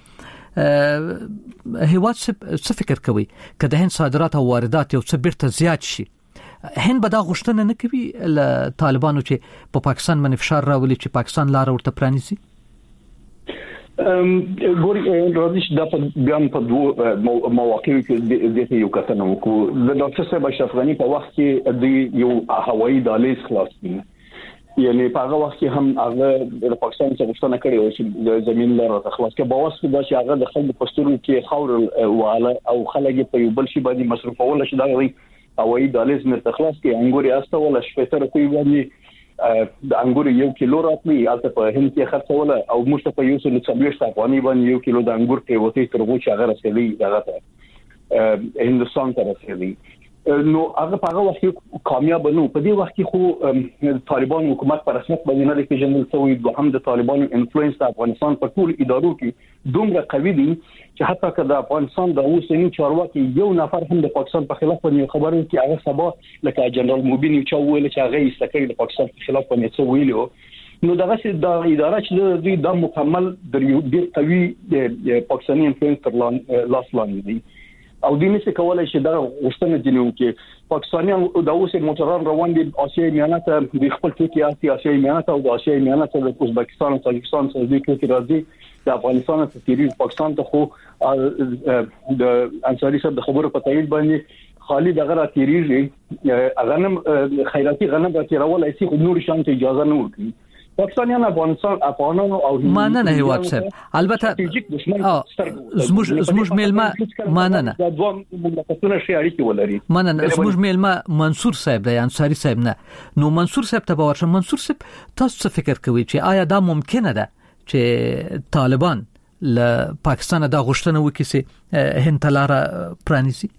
هیواد څه فکر کوي که د هند صادرات او واردات یو څه بیرته زیات شي هند به دا غوښتنه نه کوي له طالبانو چې په پاکستان باندې فشار راولي چې پاکستان لار ورته پرانیزي؟ ام ګوري راځي دا په بیان په دوه مواقعو کې د یو کتنه وکړو. د ډاکټر صاحب اشرف غنی په وخت کې د یو هوایي دهلیز خلاص کړي، یعنی په هغه وخت کې هم هغه د پاکستان څخه غوښتنه کړې و چې د زمين لاره خلاص کړي. په واسطه دا چې هغه د خلکو پښتون کې خاور واله او خلک په یو بل شي باندې مصرفول شي دا هوایي دهلیز مرته خلاص کړي. انګوري استه ولا شپته کوي باندې د انګور یو کیلو راتلی البته په هند کې خرڅول او موږ په یو سل څلوېښت افغاني باندې یو کیلو د انګور ته وتی تر غو چې هغه رسېلی دغه ته هندستان ته رسېلی. نو هغه په هغه وخت کې کامیاب نو په دې وخت کې خو طالبان حکومت پر رسمیت باندې نه پیژندل شوی، دوهم د طالبانو انفلوئنس د افغانستان په ټول ادارو کې دومره قوي دي چې حتی که د افغانستان د اوسنی چارواکي یو نفر هم د پاکستان په خلاف باندې خبرو کې هغه سبا لکه جنرال موبین چې ویل چې هغه استقرار د پاکستان په خلاف باندې څه ویلو، نو دغه چې د اداره چې دوی د مکمل د یو ډیر قوي پاکستاني انفلوئنس تر لاس لاندې دي او دوی نشي کولای چې دا غوښتنه جنو کې پاکستانیان د اوسه موټران روان دي آسیا میانه ته د خپل ټکی آسیا آسیا میانه ته او د آسیا میانه ته د ازبکستان او تاجکستان سره د ټکی راځي د افغانستان ته تیری پاکستان ته خو د انصاری صاحب د خبرو په تایید باندې خالي دغه را تیریږي غنم خیراتي غنم را تیرول هیڅ نور شانت اجازه نه ورکړي. پاکستانیان افغانستان افغانانو او ماننه هیواد صاحب البته زموږ زموږ میلمه ماننه د دوه مملکتونو شي اړیکې ولري. ماننه زموږ میلمه منصور صاحب دی انصاری صاحب نه. نو منصور صاحب ته باور شم. منصور صاحب تاسو څه فکر کوئ چې آیا دا ممکنه ده چې طالبان له پاکستان دا غوښتنه وکړي چې هند ته لار پرانیزي؟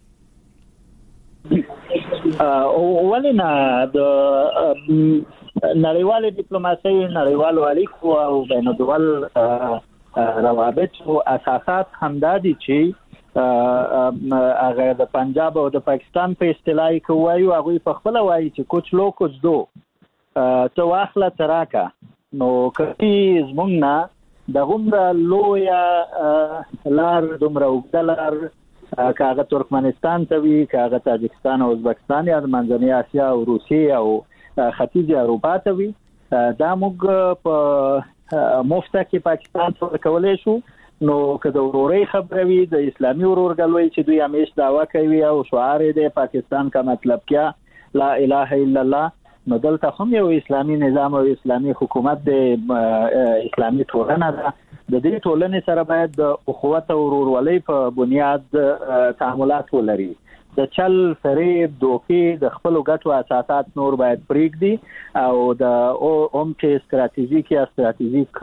ولنا د نړیوال ډیپلوماسي نړیوال اړیکو او بین الملل روابط او اساسات همدادي چې هغه د پنجاب او د پاکستان په اصطلاحي کوي هغه په خپل وایي چې کوچ لو کوچ دو تو اخلا تراکا نو کتی زمونږ نه د غومره لویا لار دومره وګدلار کاغه ترکمنستان ته وی کاغه تاجکستان او ازبکستان یا منځنۍ اسیا او روسیه او ختیځ اروپا ته وی دا موږ په مفته کې پاکستان سره کولای شو. نو که د ورورۍ خبرې وي د اسلامي ورورګلوي چې دوی همیش دعوا کوي او شعار دی پاکستان کا مطلب کیا لا اله الا الله، نو دلته هم یو اسلامي نظام او اسلامي حکومت د اسلامي ټولنه ده. د دې ټولنې سره باید د اخوت او ورورولۍ په بنیاد تعاملات ولري. د چل فریب دوکې د خپل ګټو اساسات نور باید پریږدي او د اوم کې استراتیژیک یا استراتیژیک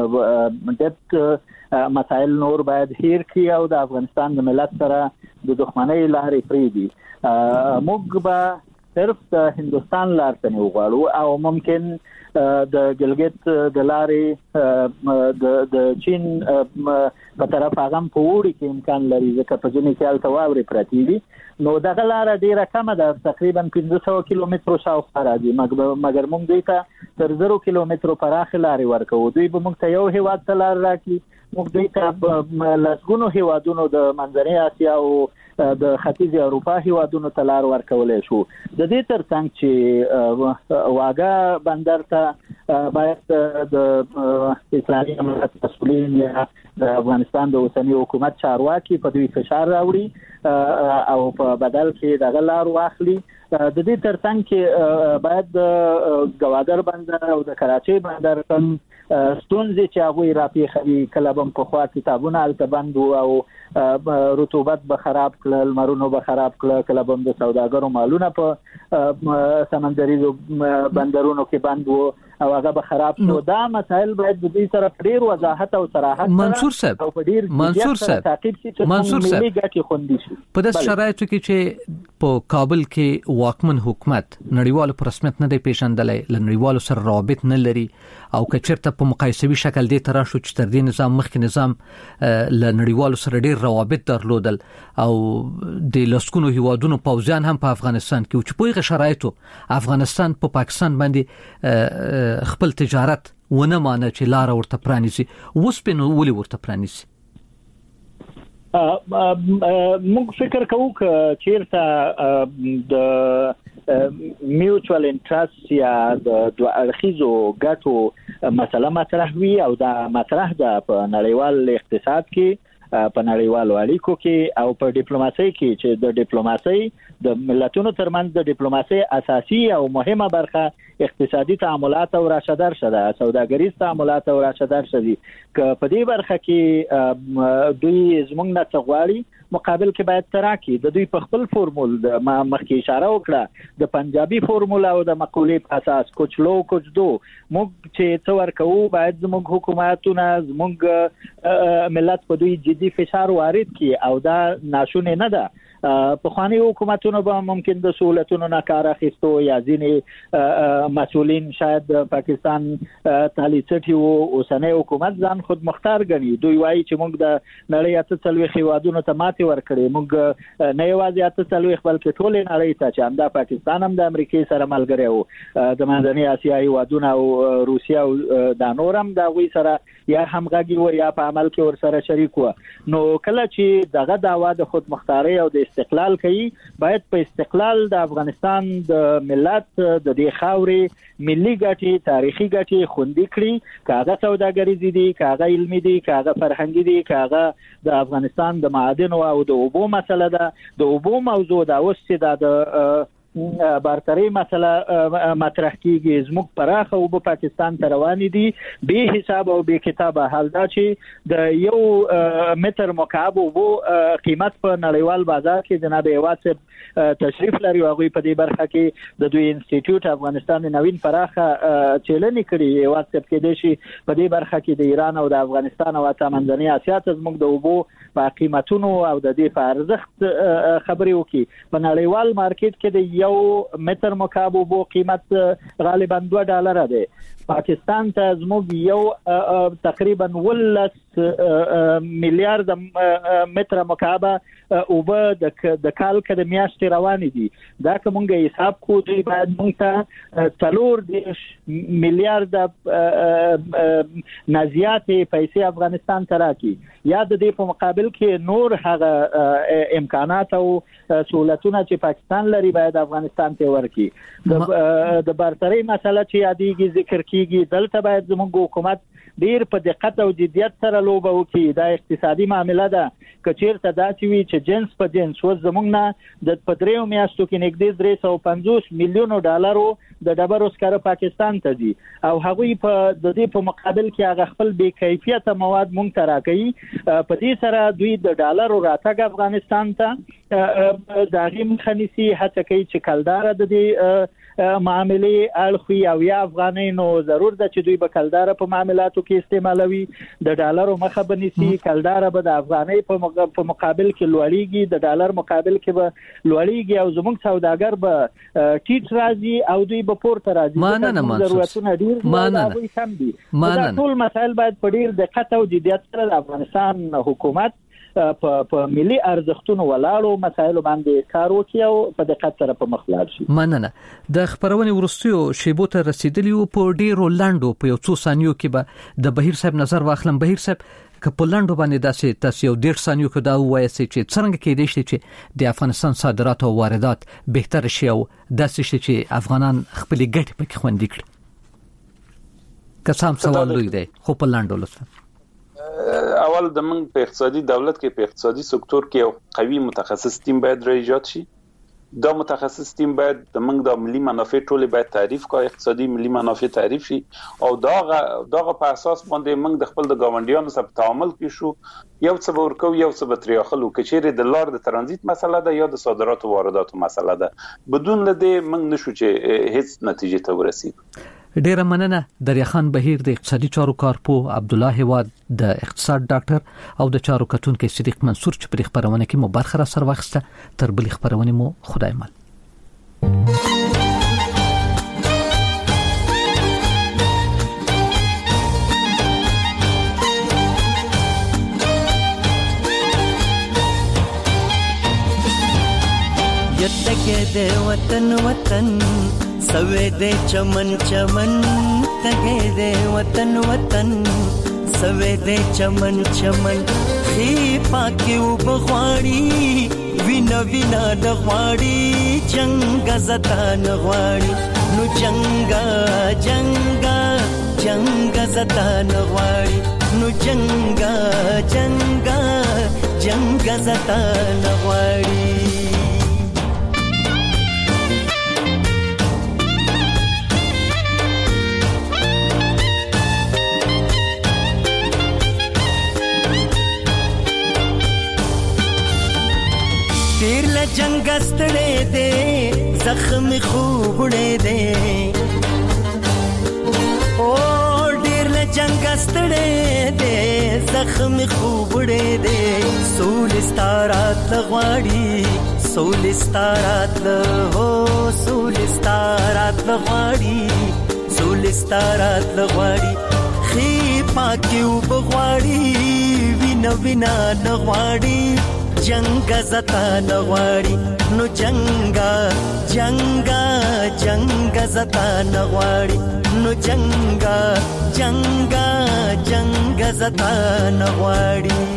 دت مسائل نور باید هیر کړي او د افغانستان د ملت سره د دښمنۍ لارې پریږدي. موږ به صرف د هندستان لار ته وغواړو او ممکن د ګلګت د لارې د د چین په طرف هغه په وړي کې امکان لري ځکه په ځینې کې الته واورې پرتې دي نو دغه لار ډیره کمه ده تقریبا پنځه سوه کیلومترو شاوخوا راځي مګر موږ دوی ته تر زرو کیلومترو پراخه لارې ورکوو دوی به موږ ته یو هیواد ته لار راکړي موږ دوی ته لسګونو هیوادونو د منځنۍ اسیا او د ختیځ اروپا هیوادونو ته لار ورکولای شو د دې ترڅنګ چې واګه بندر ته باید د اسلامي امارت مسؤلین یا د افغانستان د اوسنی حکومت چارواکي په دوی فشار راوړي او په بدل کې دغه لار واخلي د دې ترڅنګ کې باید د ګوادر بندر او د کراچۍ بندر کم ستونزې چې هغه راپیخوي کله بم په خوا کتابونه الته بند او رطوبت به خراب کړل مرونو به خراب کړل کله بم د سوداګرو مالونه په سمندري بندرونو کې بند وو او هغه به خراب شو دا مسائل باید د دې سره ډیر وضاحت او صراحت منصور صاحب منصور صاحب منصور صاحب په داس شرایطو کې چې په کابل کې واکمن حکومت نړیوالو پر رسمیت نه دی پیژندلې لنړیوالو سره روابط نه لري او کچرته په مقایسوي شکل دی تر شو چې تر دې نظام مخکې نظام لنړیوالو سره ډیر روابط درلودل او د لسکونو هیوادونو پوځیان هم په افغانستان کې چې په هغه شرایطو افغانستان په پا پاکستان باندې خپل تجارت ونه مانه چې لار ورته پرانیسي وسپنو ولي ورته پرانیسي موږ فکر کوو چې چیرته د میوچوال انټرست یا د دوه اړخیزو ګټو مسله مطرح وي او دا مطرح ده په نړیوال اقتصاد کې په نړیوالو اړیکو کې او په ډیپلوماسي کې چې د ډیپلوماسي د ملتونو ترمنځ د ډیپلوماسي اساسي او مهمه برخه اقتصادي تعاملات او راشدار شده سوداګریز تعاملات او راشدار شدي ک په دې برخه کې دوی زموږ نه څغواړي مقابل کې باید تراکي د دوی په خپل فورمول د مخکې اشاره وکړه د پنجابي فورمول او د مقولې په اساس کوچ لو کوچ دو موږ چې څور کوو باید زموږ حکومتونه زموږ ملت په دوی جدي فشار وارد کړي او دا ناشونه نه ده په خواني حکومتونو به ممکن د سہولتونو نه کار اخیستو یا ځینې مسؤلین شاید پاکستان تالی چټي وو اوسنۍ حکومت ځان خود مختار غني دوی وایي چې موږ د نړۍ اته څلوي خیوادونو ته ماتي ورکړي موږ نه یوازې اته څلوي بلکې ټول نړۍ ته چې هم د پاکستان هم د امریکای سره ملګری وو د منځنۍ اسیا هیوادونو او روسیا او د نورم د غوي سره یا همغږي و یا په عمل کې ور سره شریک و نو کله چې دغه داوا د خود مختاري او د استقلال کوي باید په استقلال د افغانستان د ملت د دې خاورې ملي ګټې تاریخي ګټې خوندي کړي کاغه سوداګریزي دي کاغه علمي دي کاغه فرهنګي دي کاغه د افغانستان د معادن او د اوبو مسله ده د اوبو موضوع دا اوس چې د بارتري مسله مطرح کیږي زموږ پراخه او په پاکستان ته روان دي به حساب او به کتابه حال دا چې د یو متر مکعب او قیمت په نړیوال بازار کې جناب واسب تشریف لري او غوي په دې برخه کې د دوی انسټیټیوټ افغانستان نوین پراخه چیلنج کړي واسب کې د شي په دې برخه کې د ایران او د افغانستان او د منځنۍ اسیا ته زموږ د اوبو په قیمتونو او د دې په ارزښت خبرې وکړي په نړیوال مارکیټ کې د یو متر مکعب وبو قیمت غالبا دوه ډالر دی پاکستان ته زموږ یو تقریبا ولس میلیارډ متر مکعب او به د کال کې د میاشتې روان دي دا کومه حساب کو دی باید موږ ته څلور میلیارډ نزيات پیسې افغانستان ته راکړي یا د دې په مقابل کې نور هغه امکانات او سہولتونه چې پاکستان لري باید افغانستان ته ورکړي د بارتري مسله چې یادېږي ذکر کیږي دلته باید زموږ حکومت ډیر په دقت او جدیت سره لوبه وکړي دا اقتصادي معاملې ده کچیرته دا چې وی چې جنس په جنس و زموږ نه د پدریو میاشتو کې نږدې درې سوه پنځوس میلیونو ډالرو د ډبرو سکاره پاکستان ته دي او هغوی په د دې په مقابل کې هغه خپل بې کیفیته مواد مونږ ته راکړي په دې سره دوی د ډالرو راتګ افغانستان ته د غیم خنيسي هڅه کوي چې کلدار د دې معاملې اړخوي او یا افغاني نو ضرور ده چې دوی به کلدار په معاملاتو کې استعمالوي د ډالرو مخه بنسي کلدار به د افغاني په مقابل کې لوړیږي د ډالر مقابل کې به لوړیږي او زموږ سوداګر به ټیټ راځي او دوی به پورته راځي ضرورتونه ډیر دي کم دي دا ټول مسائل باید په ډیر دقت او جديت سره د افغانستان حکومت په په ملي ارزښتونو ولاړو مسایلو باندې کار وکړي او په دقت سره په مخ لاړ شي. مننه. د خبرونې ورستیو شیبو ته رسیدلی په ډیرو لاندو په یو څو ثانیو کې به د بهیر صاحب نظر واخلم. بهیر صاحب که په لاندو باندې داسې تاسو یو ډیر ثانیو کې دا وایي چې څنګه کې دي چې د افغانستان صادرات او واردات بهتر شي او داسې شي چې افغانان خپل ګټې پکې خوندي کړي. که څه هم سوال لوی دی خو په لاندو لسه اول د موږ په اقتصادي دولت کې په اقتصادي سکتور کې یو قوي متخصص ټیم باید راځي شي. دا متخصص ټیم باید د موږ د ملي منافع ټول باید تعریف کوي اقتصادي ملي منافع تعریف شي او دا دغه په اساس باندې موږ د خپل د گاونډیانو سره تعامل کې شو یو څه ورکو یو څه بترياخلو کچېره د لار د ترانزیت مسله ده یا د صادرات او واردات مسله ده. بدون لدې موږ نشو چې هیڅ نتیجه ته ورسېږو. ډیره مننه. دریا خان بهیر د اقتصادي چارو کارپو، عبد الله هواد د اقتصاد ډاکټر او د چارو کتونکو صدیق منصور چې په خبرونه کې مو برخه را سره واخسته. تر بل خبرونه مو خدای مل. یتکه د وطن وطن سوے دے چمن چمن تگے دے وطن وطن سوے دے چمن چمن خی پاکیو بغواړي وینا وینا دغواړي جنگ زتا نغواړي نو جنگا جنگا جنگ زتا نغواړي نو جنگا جنگا جنگ زتا نغواړي. تیر ل جنگ استړې دې زخم خوبړې دې او ډیر ل جنگ استړې دې زخم خوبړې دې سول ستارات لغواړي سول ستارات له سول ستارات لغواړي سول ستارات لغواړي خي پاکیو بغواړي وینا وینا لغواړي جنگ زتا نغواړي نو جنگا جنگا جنگ زتا نغواړي نو جنگا جنگا جنگ زتا نغواړي.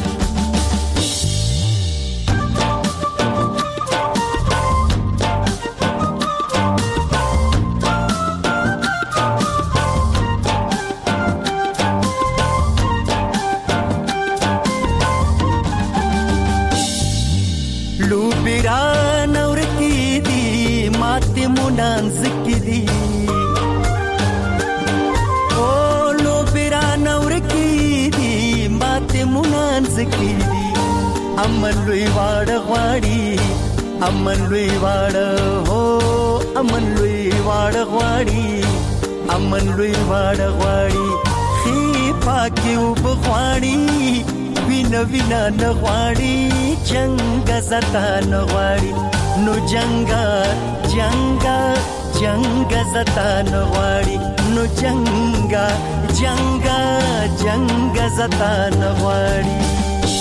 امن لوی واړه غواړي امن لوی واړه هو امن لوی واړه غواړي امن لوی واړه غواړي خي پاکیو بغواړي وینا وینا نغواړي جنگ زتا نغواړي نو جنگا جنگا جنگ زتا نغواړي نو جنگا جنگا جنگ زتا نغواړي.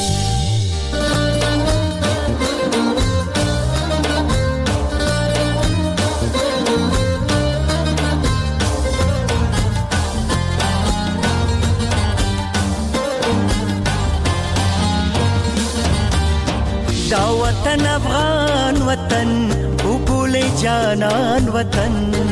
دا وطن افغان وطن وګول جانان وطن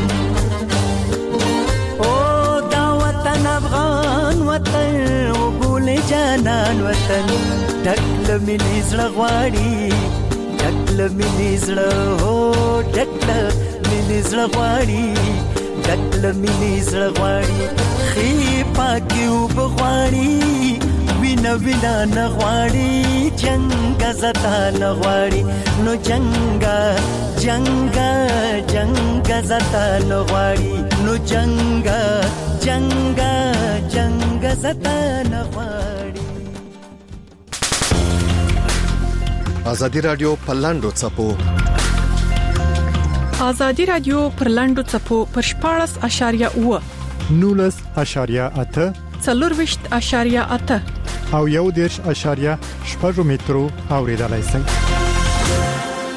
او دا وطن افغان وطن وګول جانان وطن ټکل می نزړه غواړي ټکل می نزړه هو ټکل می نزړه غواړي ټکل می نزړه غواړي خي پاکیو بغواړي وینا وینا نغواړي جنگ زتا نغواړي نو جنگ جنگ جنگ زتا نغواړي نو جنگ جنگ جنگ زتا نغواړي. ازادي رادیو پلاندو چپو ازادي رادیو پرلاندو چپو پر شپاړس اشاریه اوه نولس اشاریه اته څلورويشت اشاریه اته او یو دیرش اشاریه شپږ مترو اوریدلای شئ.